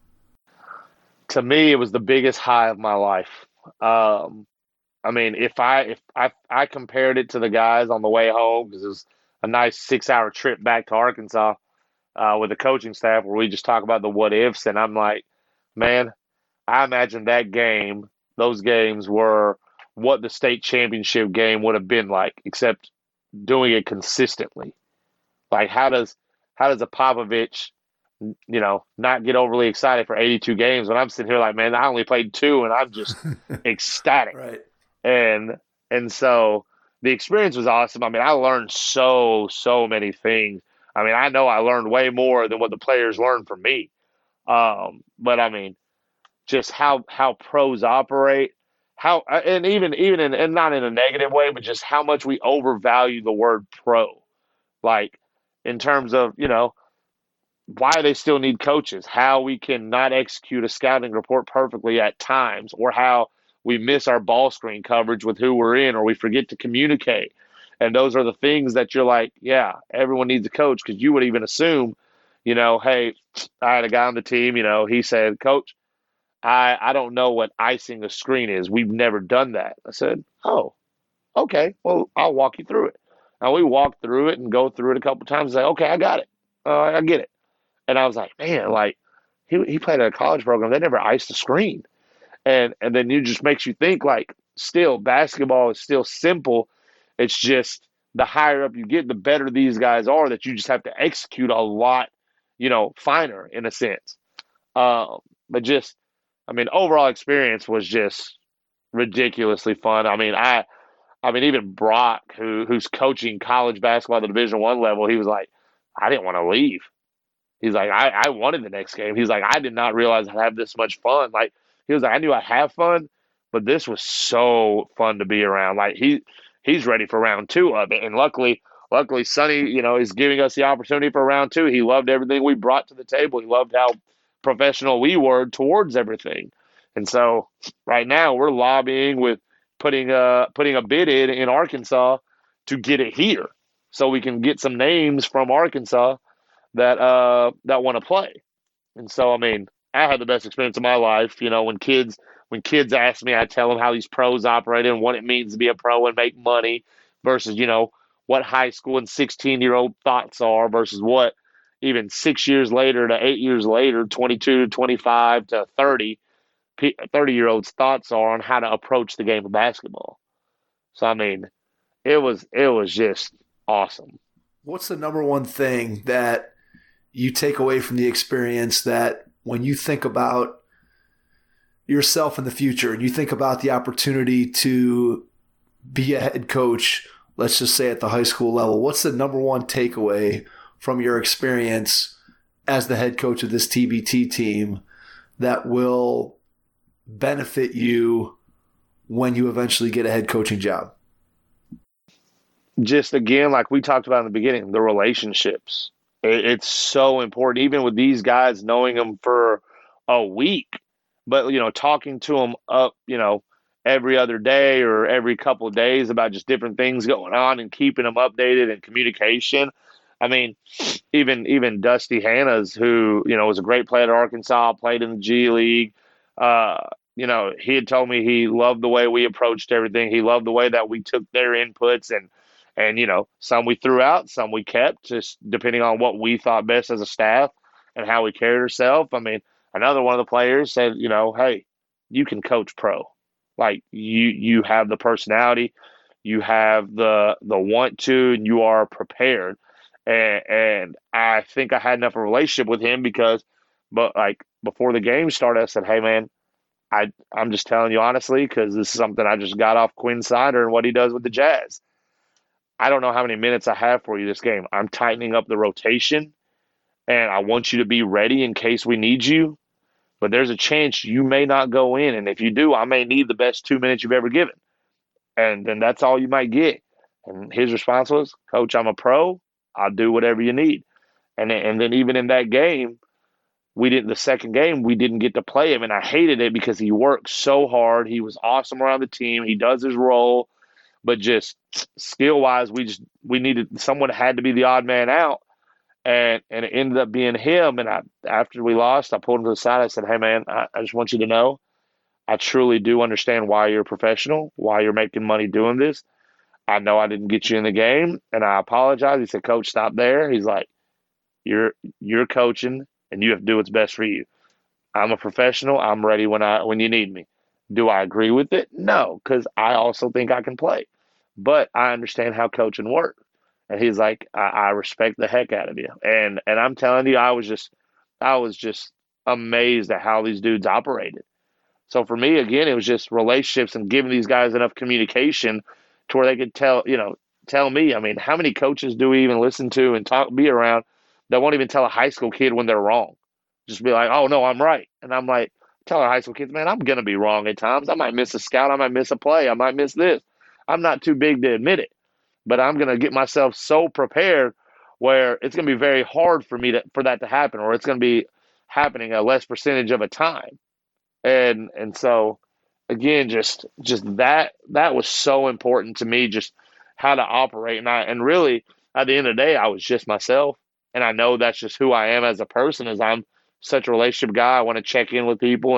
To me, it was the biggest high of my life. I mean, if I compared it to the guys on the way home, because it was a nice 6-hour trip back to Arkansas with the coaching staff where we just talk about the what ifs, and I'm like, man, I imagine those games were what the state championship game would have been like, except doing it consistently. Like, how does a Popovich, not get overly excited for 82 games when I'm sitting here like, man, I only played 2 and I'm just ecstatic. Right. And so the experience was awesome. I mean, I learned so many things. I mean, I know I learned way more than what the players learned from me. But I mean, just how pros operate, and even in, and not in a negative way, but just how much we overvalue the word pro. Like, in terms of, why they still need coaches, how we can not execute a scouting report perfectly at times, or how we miss our ball screen coverage with who we're in, or we forget to communicate. And those are the things that you're like, yeah, everyone needs a coach, because you would even assume, hey, I had a guy on the team, he said, Coach, I don't know what icing a screen is. We've never done that. I said, oh, okay. Well, I'll walk you through it. And we walked through it and go through it a couple times. Like, okay, I got it. I get it. And I was like, man, like he played at a college program. They never iced a screen. And then it just makes you think like still basketball is still simple. It's just the higher up you get, the better these guys are that you just have to execute a lot, finer in a sense. But just, I mean, overall experience was just ridiculously fun. I mean, even Brock, who's coaching college basketball at the Division I level, he was like, I didn't want to leave. He's like, I wanted the next game. He's like, I did not realize I'd have this much fun. Like, he was like, I knew I'd have fun, but this was so fun to be around. Like, he's ready for round two of it. And luckily, Sonny, is giving us the opportunity for round two. He loved everything we brought to the table. He loved how professional we were towards everything. And so right now we're lobbying with putting a bid in Arkansas to get it here so we can get some names from Arkansas that want to play. And so, I mean, I had the best experience of my life. When kids ask me, I tell them how these pros operate and what it means to be a pro and make money versus, what high school and 16-year-old thoughts are versus what even 6 years later to 8 years later, 22 to 25 to 30-year-olds' thoughts are on how to approach the game of basketball. So, I mean, it was just awesome. What's the number one thing that you take away from the experience that when you think about yourself in the future and you think about the opportunity to be a head coach, let's just say at the high school level, what's the number one takeaway from your experience as the head coach of this TBT team that will benefit you when you eventually get a head coaching job? Just again, like we talked about in the beginning, the relationships. It's so important, even with these guys, knowing them for a week, but talking to them up, every other day or every couple of days about just different things going on and keeping them updated and communication. I mean, even Dusty Hannas, who was a great player at Arkansas, played in the G League. He had told me he loved the way we approached everything. He loved the way that we took their inputs and some we threw out, some we kept, just depending on what we thought best as a staff and how we carried ourselves. I mean, another one of the players said, hey, you can coach pro. Like you have the personality, you have the want to, and you are prepared. And I think I had enough of a relationship with him but like before the game started, I said, hey man, I'm just telling you honestly, because this is something I just got off Quinn Snyder and what he does with the Jazz. I don't know how many minutes I have for you this game. I'm tightening up the rotation, and I want you to be ready in case we need you. But there's a chance you may not go in, and if you do, I may need the best 2 minutes you've ever given. And then that's all you might get. And his response was, Coach, I'm a pro. I'll do whatever you need. And then even in that game, the second game, we didn't get to play him, and I hated it because he worked so hard. He was awesome around the team. He does his role. But just skill-wise, we needed someone had to be the odd man out, and it ended up being him. And after we lost, I pulled him to the side. I said, "Hey, man, I just want you to know, I truly do understand why you're a professional, why you're making money doing this. I know I didn't get you in the game, and I apologize." He said, "Coach, stop there." He's like, "You're coaching, and you have to do what's best for you. I'm a professional. I'm ready when you need me. Do I agree with it? No, because I also think I can play. But I understand how coaching works." And he's like, I respect the heck out of you. And I'm telling you, I was just amazed at how these dudes operated. So for me, again, it was just relationships and giving these guys enough communication to where they could tell me. I mean, how many coaches do we even listen to and be around that won't even tell a high school kid when they're wrong? Just be like, "Oh no, I'm right." And I'm like, tell our high school kids, man, I'm going to be wrong at times. I might miss a scout. I might miss a play. I might miss this. I'm not too big to admit it, but I'm going to get myself so prepared where it's going to be very hard for me for that to happen, or it's going to be happening a less percentage of a time. And so again, just that was so important to me, just how to operate. And really at the end of the day, I was just myself. And I know that's just who I am as a person, is I'm such a relationship guy. I want to check in with people and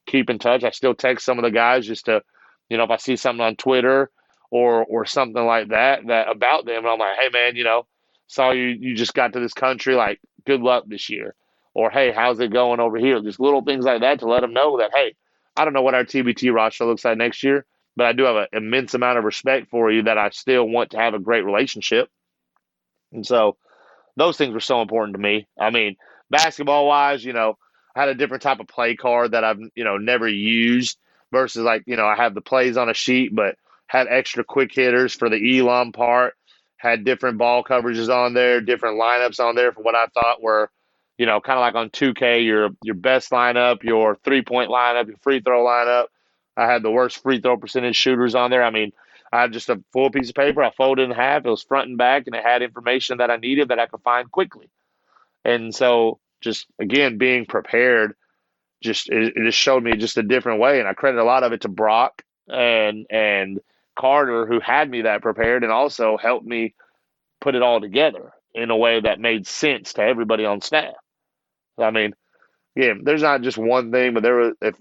keep in touch. I still text some of the guys just to, if I see something on Twitter or something like that about them, and I'm like, hey man, saw you just got to this country, like good luck this year, or hey, how's it going over here? Just little things like that to let them know that, hey, I don't know what our TBT roster looks like next year, but I do have an immense amount of respect for you, that I still want to have a great relationship. And so those things were so important to me. I mean, basketball wise, I had a different type of play card that I've, never used versus like, I have the plays on a sheet, but had extra quick hitters for the Elam part, had different ball coverages on there, different lineups on there for what I thought were, kind of like on 2K, your best lineup, your 3-point lineup, your free throw lineup. I had the worst free throw percentage shooters on there. I mean, I had just a full piece of paper. I folded in half. It was front and back, and it had information that I needed that I could find quickly. And so just, again, being prepared, it just showed me just a different way. And I credit a lot of it to Brock and Carter, who had me that prepared and also helped me put it all together in a way that made sense to everybody on staff. I mean, yeah, there's not just one thing, but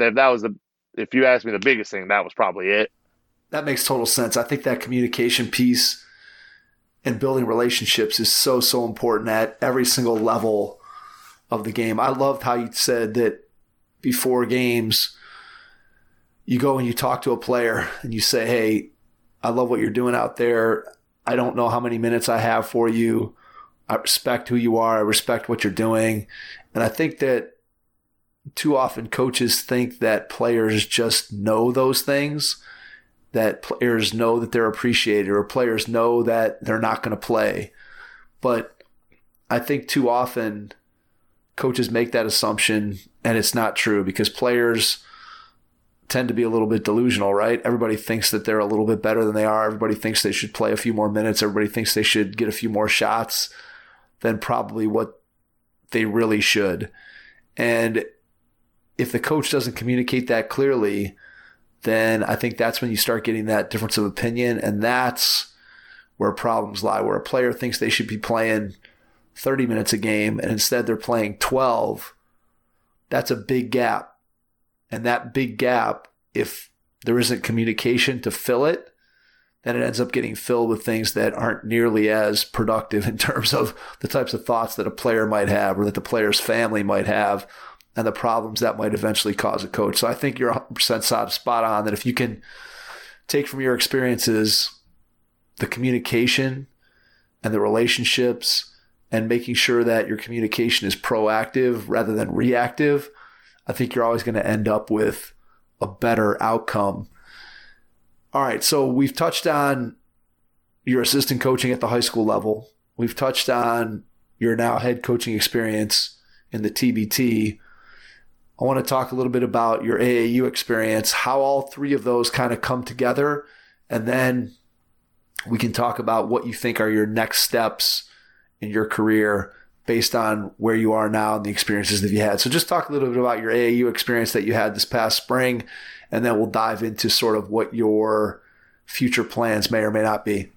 if you asked me the biggest thing, that was probably it. That makes total sense. I think that communication piece and building relationships is so, so important at every single level of the game. I loved how you said that before games, you go and you talk to a player and you say, hey, I love what you're doing out there. I don't know how many minutes I have for you. I respect who you are. I respect what you're doing. And I think that too often coaches think that players just know those things, that players know that they're appreciated, or players know that they're not going to play. But I think too often coaches make that assumption, and it's not true, because players tend to be a little bit delusional, right? Everybody thinks that they're a little bit better than they are. Everybody thinks they should play a few more minutes. Everybody thinks they should get a few more shots than probably what they really should. And if the coach doesn't communicate that clearly, then I think that's when you start getting that difference of opinion, and that's where problems lie, where a player thinks they should be playing 30 minutes a game and instead they're playing 12. That's a big gap. And that big gap, if there isn't communication to fill it, then it ends up getting filled with things that aren't nearly as productive in terms of the types of thoughts that a player might have or that the player's family might have, and the problems that might eventually cause a coach. So I think you're 100% spot on that if you can take from your experiences the communication and the relationships and making sure that your communication is proactive rather than reactive, I think you're always going to end up with a better outcome. All right, so we've touched on your assistant coaching at the high school level. We've touched on your now head coaching experience in the TBT. I want to talk a little bit about your AAU experience, how all three of those kind of come together, and then we can talk about what you think are your next steps in your career based on where you are now and the experiences that you had. So just talk a little bit about your AAU experience that you had this past spring, and then we'll dive into sort of what your future plans may or may not be.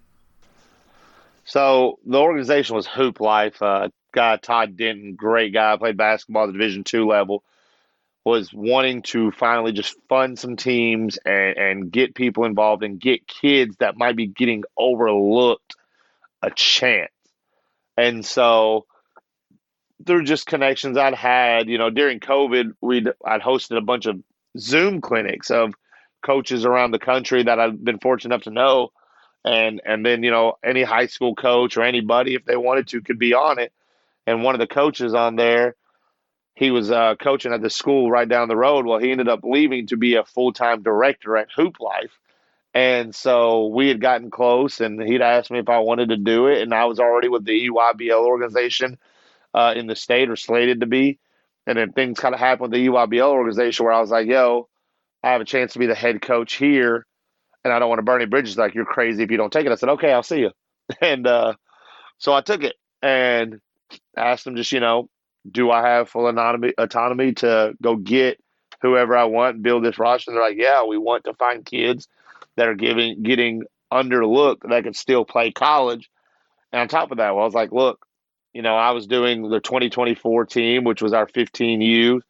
So the organization was Hoop Life. Guy Todd Denton, great guy, played basketball at the Division II level, was wanting to finally just fund some teams and get people involved and get kids that might be getting overlooked a chance. And so through just connections I'd had, during COVID, I'd hosted a bunch of Zoom clinics of coaches around the country that I've been fortunate enough to know. And then, any high school coach or anybody, if they wanted to, could be on it. And one of the coaches on there, he was coaching at the school right down the road. Well, he ended up leaving to be a full-time director at Hoop Life. And so we had gotten close, and he'd asked me if I wanted to do it. And I was already with the EYBL organization in the state, or slated to be. And then things kind of happened with the EYBL organization where I was like, yo, I have a chance to be the head coach here, and I don't want to burn any bridges. Like, you're crazy if you don't take it. I said, okay, I'll see you. And so I took it and asked them just, do I have full autonomy to go get whoever I want and build this roster? And they're like, yeah, we want to find kids that are getting underlooked that can still play college. And on top of that, I was like, look, I was doing the 2024 team, which was our 15 youth.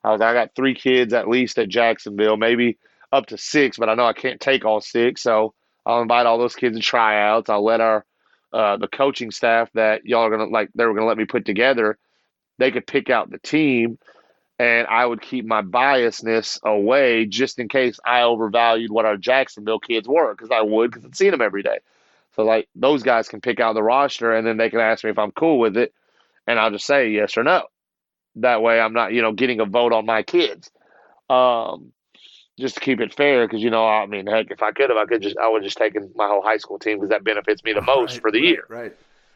I got 3 kids at least at Jacksonville, maybe up to 6, but I know I can't take all 6. So I'll invite all those kids to tryouts. I'll let the coaching staff that y'all are going to they were going to let me put together, they could pick out the team, and I would keep my biasness away just in case I overvalued what our Jacksonville kids were, because I would, because I'd seen them every day. So those guys can pick out the roster, and then they can ask me if I'm cool with it, and I'll just say yes or no. That way I'm not, getting a vote on my kids. Just to keep it fair, because, heck, if I could have, I would have just taken my whole high school team, because that benefits me the most for the year. Right.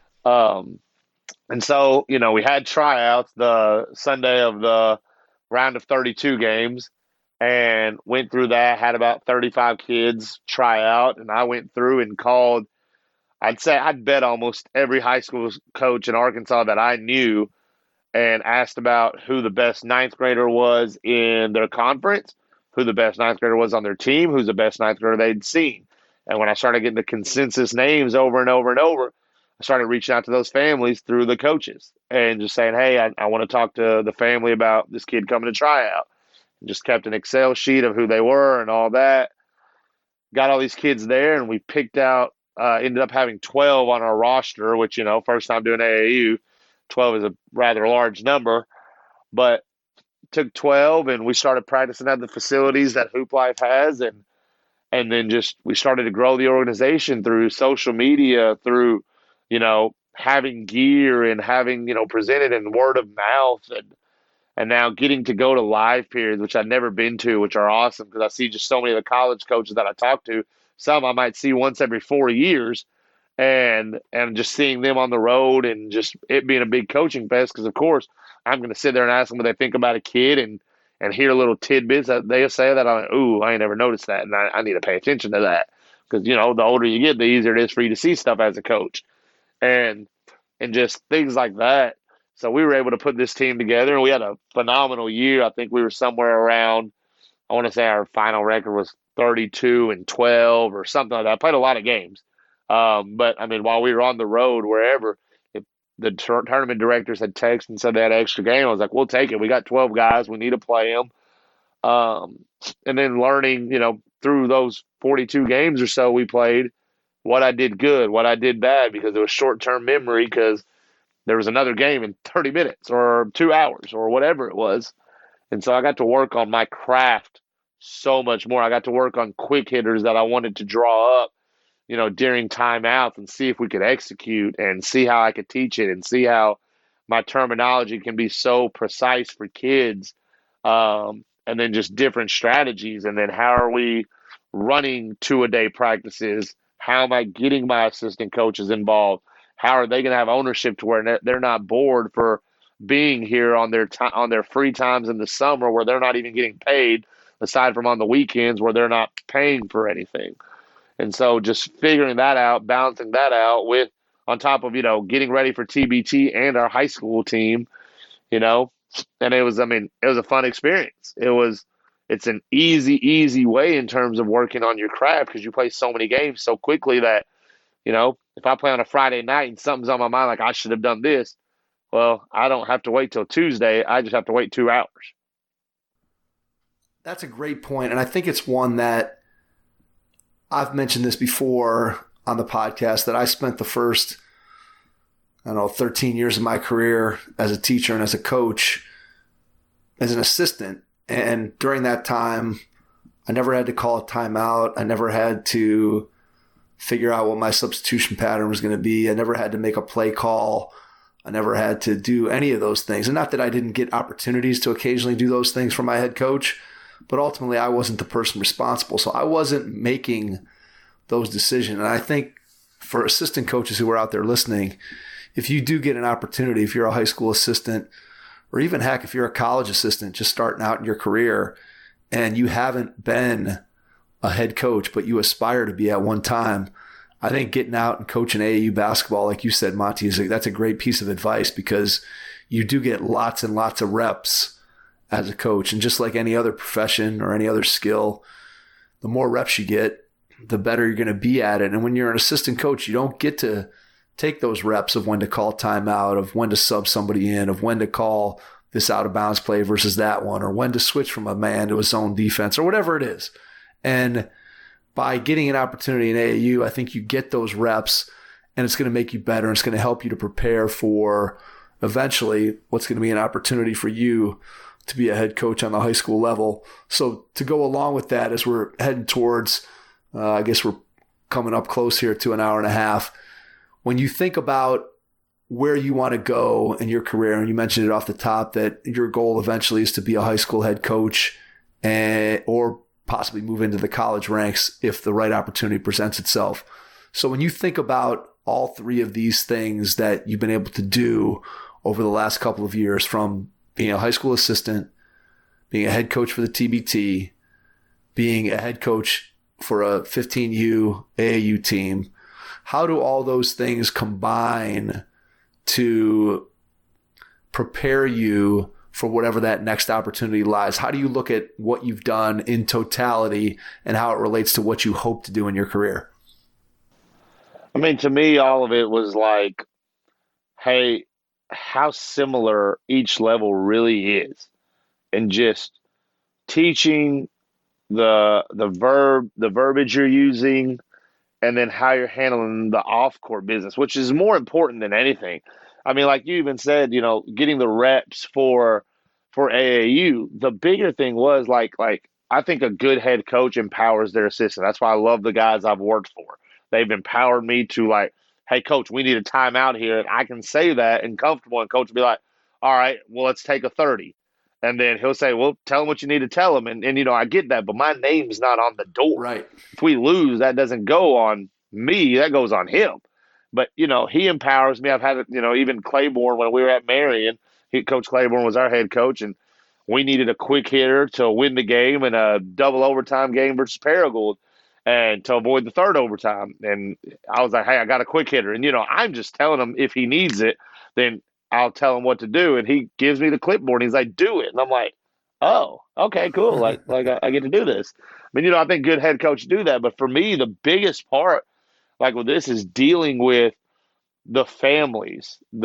And so, we had tryouts the Sunday of the round of 32 games, and went through that, had about 35 kids try out, and I went through and called, I'd bet almost every high school coach in Arkansas that I knew, and asked about who the best 9th grader was in their conference, who the best 9th grader was on their team, who's the best 9th grader they'd seen. And when I started getting the consensus names over and over and over, I started reaching out to those families through the coaches and just saying, hey, I want to talk to the family about this kid coming to try out. And just kept an Excel sheet of who they were and all that. Got all these kids there, and we picked out, ended up having 12 on our roster, which, first time doing AAU, 12 is a rather large number. But took 12, and we started practicing at the facilities that Hoop Life has, and then we started to grow the organization through social media, through having gear and having presented in word of mouth, and now getting to go to live periods, which I've never been to, which are awesome, because I see just so many of the college coaches that I talk to. Some I might see once every 4 years, and just seeing them on the road, and just it being a big coaching fest, because of course I'm going to sit there and ask them what they think about a kid, and hear little tidbits that they say that I'm like, ooh, I ain't never noticed that, and I need to pay attention to that, because the older you get, the easier it is for you to see stuff as a coach, and just things like that. So we were able to put this team together, and we had a phenomenal year. I think we were somewhere around, I want to say our final record was 32-12 or something like that. I played a lot of games. But while we were on the road, wherever, the tournament directors had texted and said they had an extra game, I was like, we'll take it. We got 12 guys. We need to play them. And then learning, through those 42 games or so we played, what I did good, what I did bad, because it was short-term memory, because there was another game in 30 minutes or 2 hours or whatever it was. And so I got to work on my craft so much more. I got to work on quick hitters that I wanted to draw up, during timeouts, and see if we could execute, and see how I could teach it, and see how my terminology can be so precise for kids. And then just different strategies. And then how are we running 2-a-day practices? How am I getting my assistant coaches involved? How are they going to have ownership to where they're not bored for being here on their free times in the summer, where they're not even getting paid, aside from on the weekends where they're not paying for anything? And so just figuring that out, balancing that out with, on top of, getting ready for TBT and our high school team, and it was a fun experience. It's an easy way in terms of working on your craft, because you play so many games so quickly that, if I play on a Friday night and something's on my mind, like I should have done this, well, I don't have to wait till Tuesday. I just have to wait 2 hours. That's a great point. And I think it's one that I've mentioned this before on the podcast, that I spent the first, 13 years of my career as a teacher and as a coach, as an assistant. And during that time, I never had to call a timeout. I never had to figure out what my substitution pattern was going to be. I never had to make a play call. I never had to do any of those things. And not that I didn't get opportunities to occasionally do those things for my head coach, but ultimately I wasn't the person responsible. So I wasn't making those decisions. And I think for assistant coaches who are out there listening, if you do get an opportunity, if you're a high school assistant, or even heck, if you're a college assistant just starting out in your career and you haven't been a head coach, but you aspire to be at one time, I think getting out and coaching AAU basketball, like you said, Monty, that's a great piece of advice, because you do get lots and lots of reps as a coach. And just like any other profession or any other skill, the more reps you get, the better you're going to be at it. And when you're an assistant coach, you don't get to take those reps of when to call timeout, of when to sub somebody in, of when to call this out of bounds play versus that one, or when to switch from a man to a zone defense, or whatever it is. And by getting an opportunity in AAU, I think you get those reps, and it's going to make you better. And it's going to help you to prepare for eventually what's going to be an opportunity for you to be a head coach on the high school level. So to go along with that, as we're heading towards, I guess we're coming up close here to an hour and a half. When you think about where you want to go in your career, and you mentioned it off the top that your goal eventually is to be a high school head coach or possibly move into the college ranks if the right opportunity presents itself. So when you think about all three of these things that you've been able to do over the last couple of years, from being a high school assistant, being a head coach for the TBT, being a head coach for a 15U AAU team, how do all those things combine to prepare you for whatever that next opportunity lies? How do you look at what you've done in totality and how it relates to what you hope to do in your career? I mean, to me, all of it was like, hey, how similar each level really is, and just teaching the verbiage you're using, and then how you're handling the off-court business, which is more important than anything. I mean, like you even said, getting the reps for AAU. The bigger thing was like I think a good head coach empowers their assistant. That's why I love the guys I've worked for. They've empowered me to like, hey, coach, we need a timeout here. And I can say that and comfortable, and coach will be like, all right, well, let's take a 30. And then he'll say, well, tell him what you need to tell him. And I get that, but my name's not on the door. Right. If we lose, that doesn't go on me. That goes on him. But, he empowers me. I've had, even Claiborne, when we were at Marion, Coach Claiborne was our head coach, and we needed a quick hitter to win the game in a double overtime game versus Paragould and to avoid the third overtime. And I was like, hey, I got a quick hitter. And, I'm just telling him if he needs it, then I'll tell him what to do. And he gives me the clipboard and he's like, do it. And I'm like, oh, okay, cool. Like I get to do this. I mean, I think good head coaches do that. But for me, the biggest part, like with this, is dealing with the families, the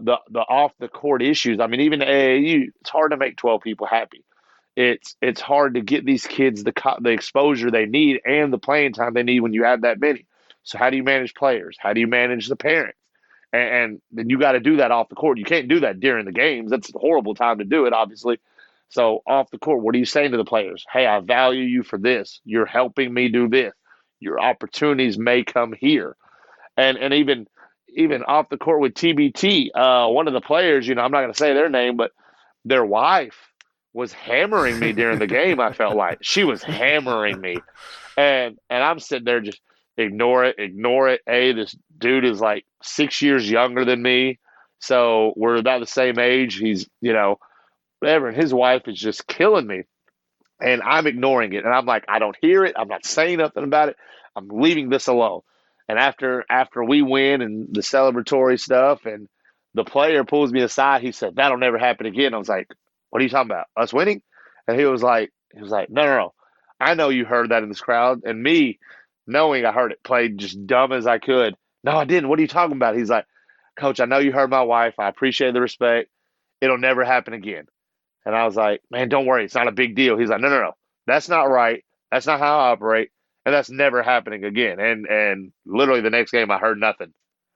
off the court issues. I mean, even AAU, it's hard to make 12 people happy. It's hard to get these kids the exposure they need and the playing time they need when you have that many. So how do you manage players? How do you manage the parents? And then you got to do that off the court. You can't do that during the games. That's a horrible time to do it, obviously. So off the court, what are you saying to the players? Hey, I value you for this. You're helping me do this. Your opportunities may come here. And even off the court with TBT, one of the players, I'm not going to say their name, but their wife was hammering me during the game. I felt like she was hammering me. And I'm sitting there just ignore it. Hey, this dude is like 6 years younger than me. So we're about the same age. He's, whatever. And his wife is just killing me. And I'm ignoring it. And I'm like, I don't hear it. I'm not saying nothing about it. I'm leaving this alone. And after we win and the celebratory stuff, and the player pulls me aside, he said, that'll never happen again. I was like, what are you talking about? Us winning? And he was like, no. I know you heard that in this crowd. And me, knowing I heard it, played just dumb as I could. No, I didn't. What are you talking about? He's like, Coach, I know you heard my wife. I appreciate the respect. It'll never happen again. And I was like, man, don't worry. It's not a big deal. He's like, no. That's not right. That's not how I operate. And that's never happening again. And literally the next game, I heard nothing.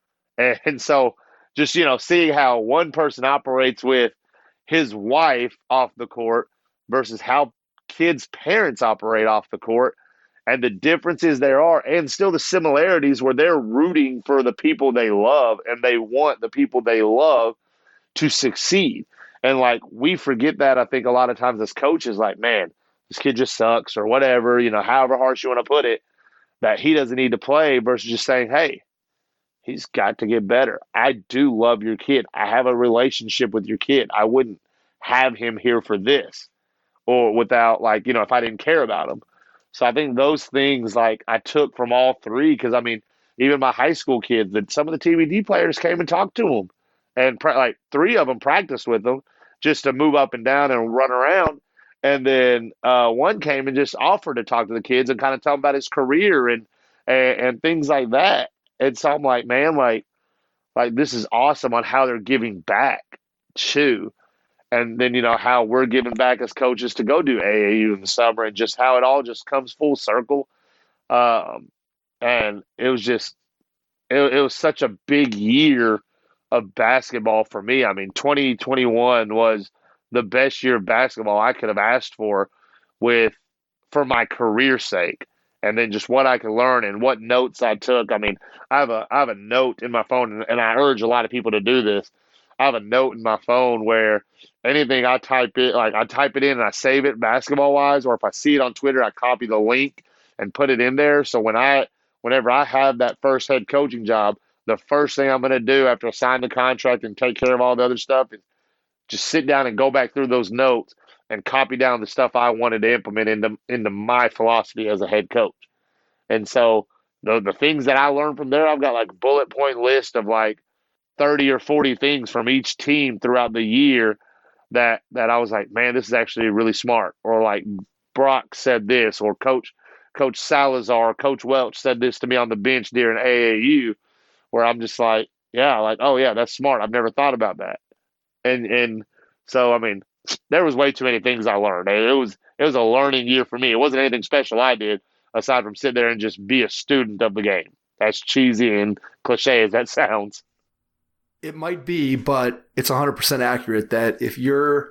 And so just, seeing how one person operates with his wife off the court versus how kids' parents operate off the court, and the differences there are, and still the similarities where they're rooting for the people they love and they want the people they love to succeed. And like, we forget that, I think, a lot of times as coaches, like, man, this kid just sucks or whatever, however harsh you want to put it, that he doesn't need to play, versus just saying, hey, he's got to get better. I do love your kid. I have a relationship with your kid. I wouldn't have him here for this or without, like, if I didn't care about him. So I think those things, like, I took from all three, because, I mean, even my high school kids, that some of the TBD players came and talked to them. And, like, three of them practiced with them just to move up and down and run around. And then one came and just offered to talk to the kids and kind of tell them about his career and things like that. And so I'm like, man, like this is awesome on how they're giving back too. and then, how we're giving back as coaches to go do AAU in the summer, and just how it all just comes full circle. And it was just, it was such a big year of basketball for me. I mean, 2021 was the best year of basketball I could have asked for for my career's sake. And then just what I could learn and what notes I took. I mean, I have a note in my phone, and I urge a lot of people to do this. I have a note in my phone where anything I type it in and I save it basketball wise, or if I see it on Twitter, I copy the link and put it in there. So whenever I have that first head coaching job, the first thing I'm going to do after I sign the contract and take care of all the other stuff is just sit down and go back through those notes and copy down the stuff I wanted to implement into my philosophy as a head coach. And so the things that I learned from there, I've got like a bullet point list of like 30 or 40 things from each team throughout the year that I was like, man, this is actually really smart. Or like Brock said this, or Coach Salazar, Coach Welch said this to me on the bench during AAU, where I'm just like, yeah, like, oh yeah, that's smart. I've never thought about that. And so, I mean, there was way too many things I learned. It was a learning year for me. It wasn't anything special I did aside from sit there and just be a student of the game. As cheesy and cliche as that sounds. It might be, but it's 100% accurate that if you're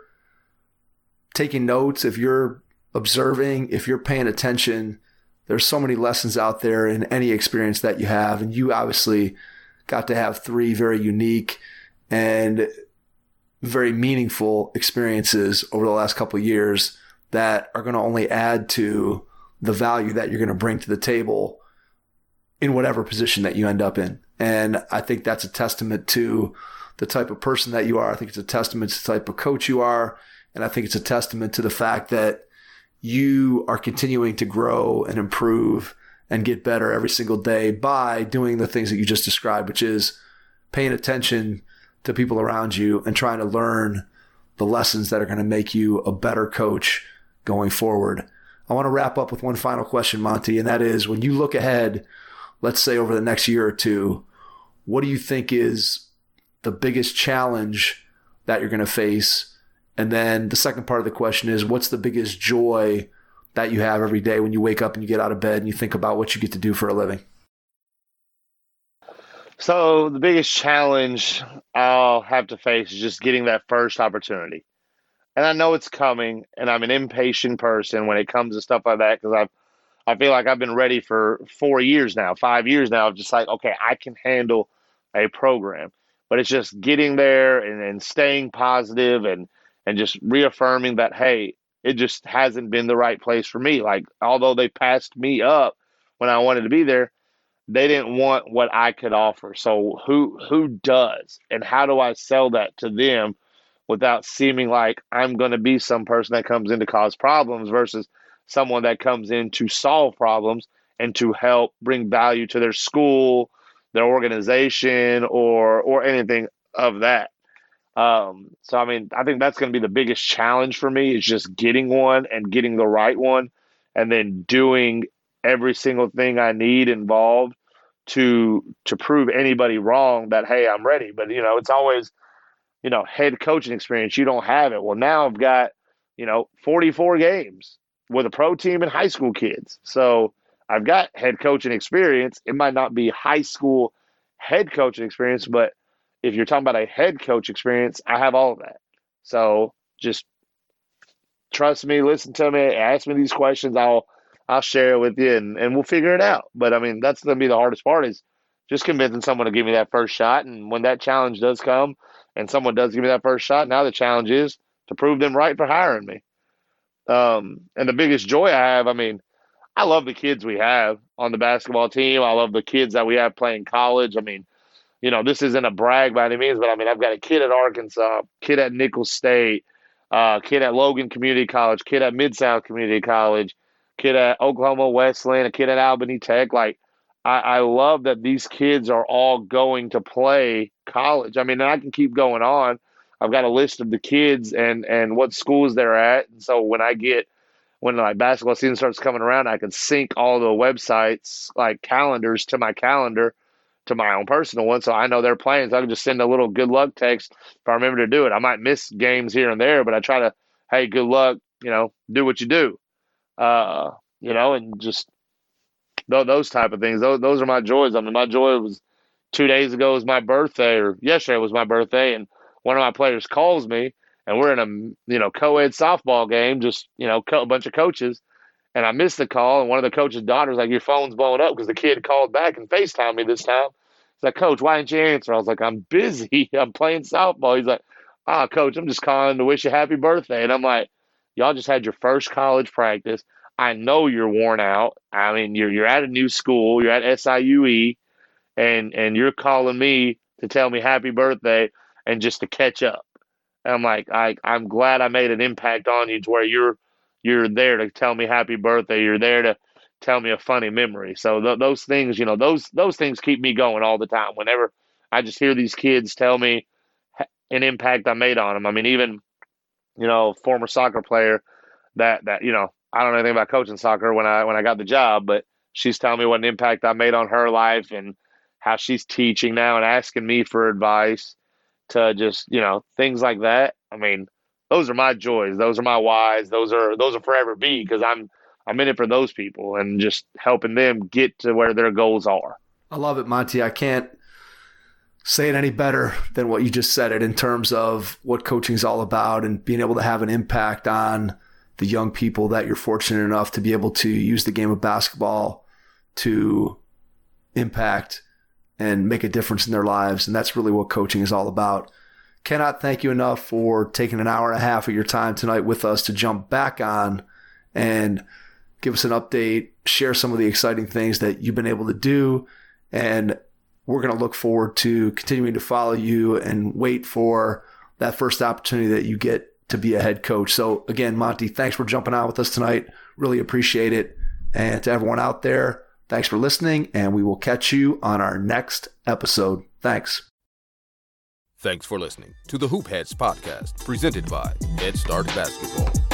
taking notes, if you're observing, if you're paying attention, there's so many lessons out there in any experience that you have. And you obviously got to have 3 very unique and very meaningful experiences over the last couple of years that are going to only add to the value that you're going to bring to the table in whatever position that you end up in. And I think that's a testament to the type of person that you are. I think it's a testament to the type of coach you are. And I think it's a testament to the fact that you are continuing to grow and improve and get better every single day by doing the things that you just described, which is paying attention to people around you and trying to learn the lessons that are going to make you a better coach going forward. I want to wrap up with one final question, Monty, and that is, when you look ahead, let's say over the next year or two, what do you think is the biggest challenge that you're going to face? And then the second part of the question is, what's the biggest joy that you have every day when you wake up and you get out of bed and you think about what you get to do for a living? So the biggest challenge I'll have to face is just getting that first opportunity. And I know it's coming, and I'm an impatient person when it comes to stuff like that, because I feel like I've been ready for 4 years now, 5 years now, just like, okay, I can handle a program. But it's just getting there and staying positive and just reaffirming that, hey, it just hasn't been the right place for me. Like, although they passed me up when I wanted to be there, they didn't want what I could offer. So who does? And how do I sell that to them without seeming like I'm going to be some person that comes in to cause problems versus someone that comes in to solve problems and to help bring value to their school, their organization, or anything of that. So, I mean, I think that's going to be the biggest challenge for me, is just getting one and getting the right one, and then doing every single thing I need involved to prove anybody wrong that, hey, I'm ready. But, it's always, head coaching experience. You don't have it. Well, now I've got, 44 games with a pro team and high school kids. So I've got head coaching experience. It might not be high school head coaching experience, but if you're talking about a head coach experience, I have all of that. So just trust me, listen to me, ask me these questions. I'll share it with you, and we'll figure it out. But, I mean, that's going to be the hardest part, is just convincing someone to give me that first shot. And when that challenge does come and someone does give me that first shot, now the challenge is to prove them right for hiring me. And the biggest joy I have, I mean, I love the kids we have on the basketball team. I love the kids that we have playing college. I mean, this isn't a brag by any means, but, I mean, I've got a kid at Arkansas, kid at Nicholls State, kid at Logan Community College, kid at Mid-South Community College, kid at Oklahoma Wesleyan, a kid at Albany Tech. Like, I love that these kids are all going to play college. I mean, and I can keep going on. I've got a list of the kids and what schools they're at. And so when like basketball season starts coming around, I can sync all the websites, like calendars, to my calendar to my own personal one. So I know they're playing, so I can just send a little good luck text if I remember to do it. I might miss games here and there, but I try to, hey, good luck, do what you do. And just those type of things. Those are my joys. I mean, my joy was 2 days ago was my birthday, or yesterday was my birthday, and one of my players calls me, and we're in a co-ed softball game, just a bunch of coaches, and I missed the call, and one of the coach's daughters like, your phone's blowing up, because the kid called back and FaceTimed me this time. He's like, Coach, why didn't you answer? I was like, I'm busy. I'm playing softball. He's like, Coach, I'm just calling to wish you happy birthday. And I'm like, y'all just had your first college practice. I know you're worn out. I mean, you're at a new school. You're at SIUE, and you're calling me to tell me happy birthday and just to catch up. And I'm like, I'm glad I made an impact on you to where you're there to tell me happy birthday. You're there to tell me a funny memory. So those things, those things keep me going all the time. Whenever I just hear these kids tell me an impact I made on them. I mean, even, former soccer player that I don't know anything about coaching soccer when I got the job, but she's telling me what an impact I made on her life and how she's teaching now and asking me for advice to just, things like that. I mean, those are my joys. Those are my whys. Those are forever be, because I'm in it for those people and just helping them get to where their goals are. I love it, Monty. I can't say it any better than what you just said it in terms of what coaching is all about and being able to have an impact on the young people that you're fortunate enough to be able to use the game of basketball to impact and make a difference in their lives. And that's really what coaching is all about. Cannot thank you enough for taking an hour and a half of your time tonight with us to jump back on and give us an update, share some of the exciting things that you've been able to do. And we're going to look forward to continuing to follow you and wait for that first opportunity that you get to be a head coach. So again, Monty, thanks for jumping on with us tonight. Really appreciate it. And to everyone out there, thanks for listening, and we will catch you on our next episode. Thanks. Thanks for listening to the Hoop Heads podcast, presented by Head Start Basketball.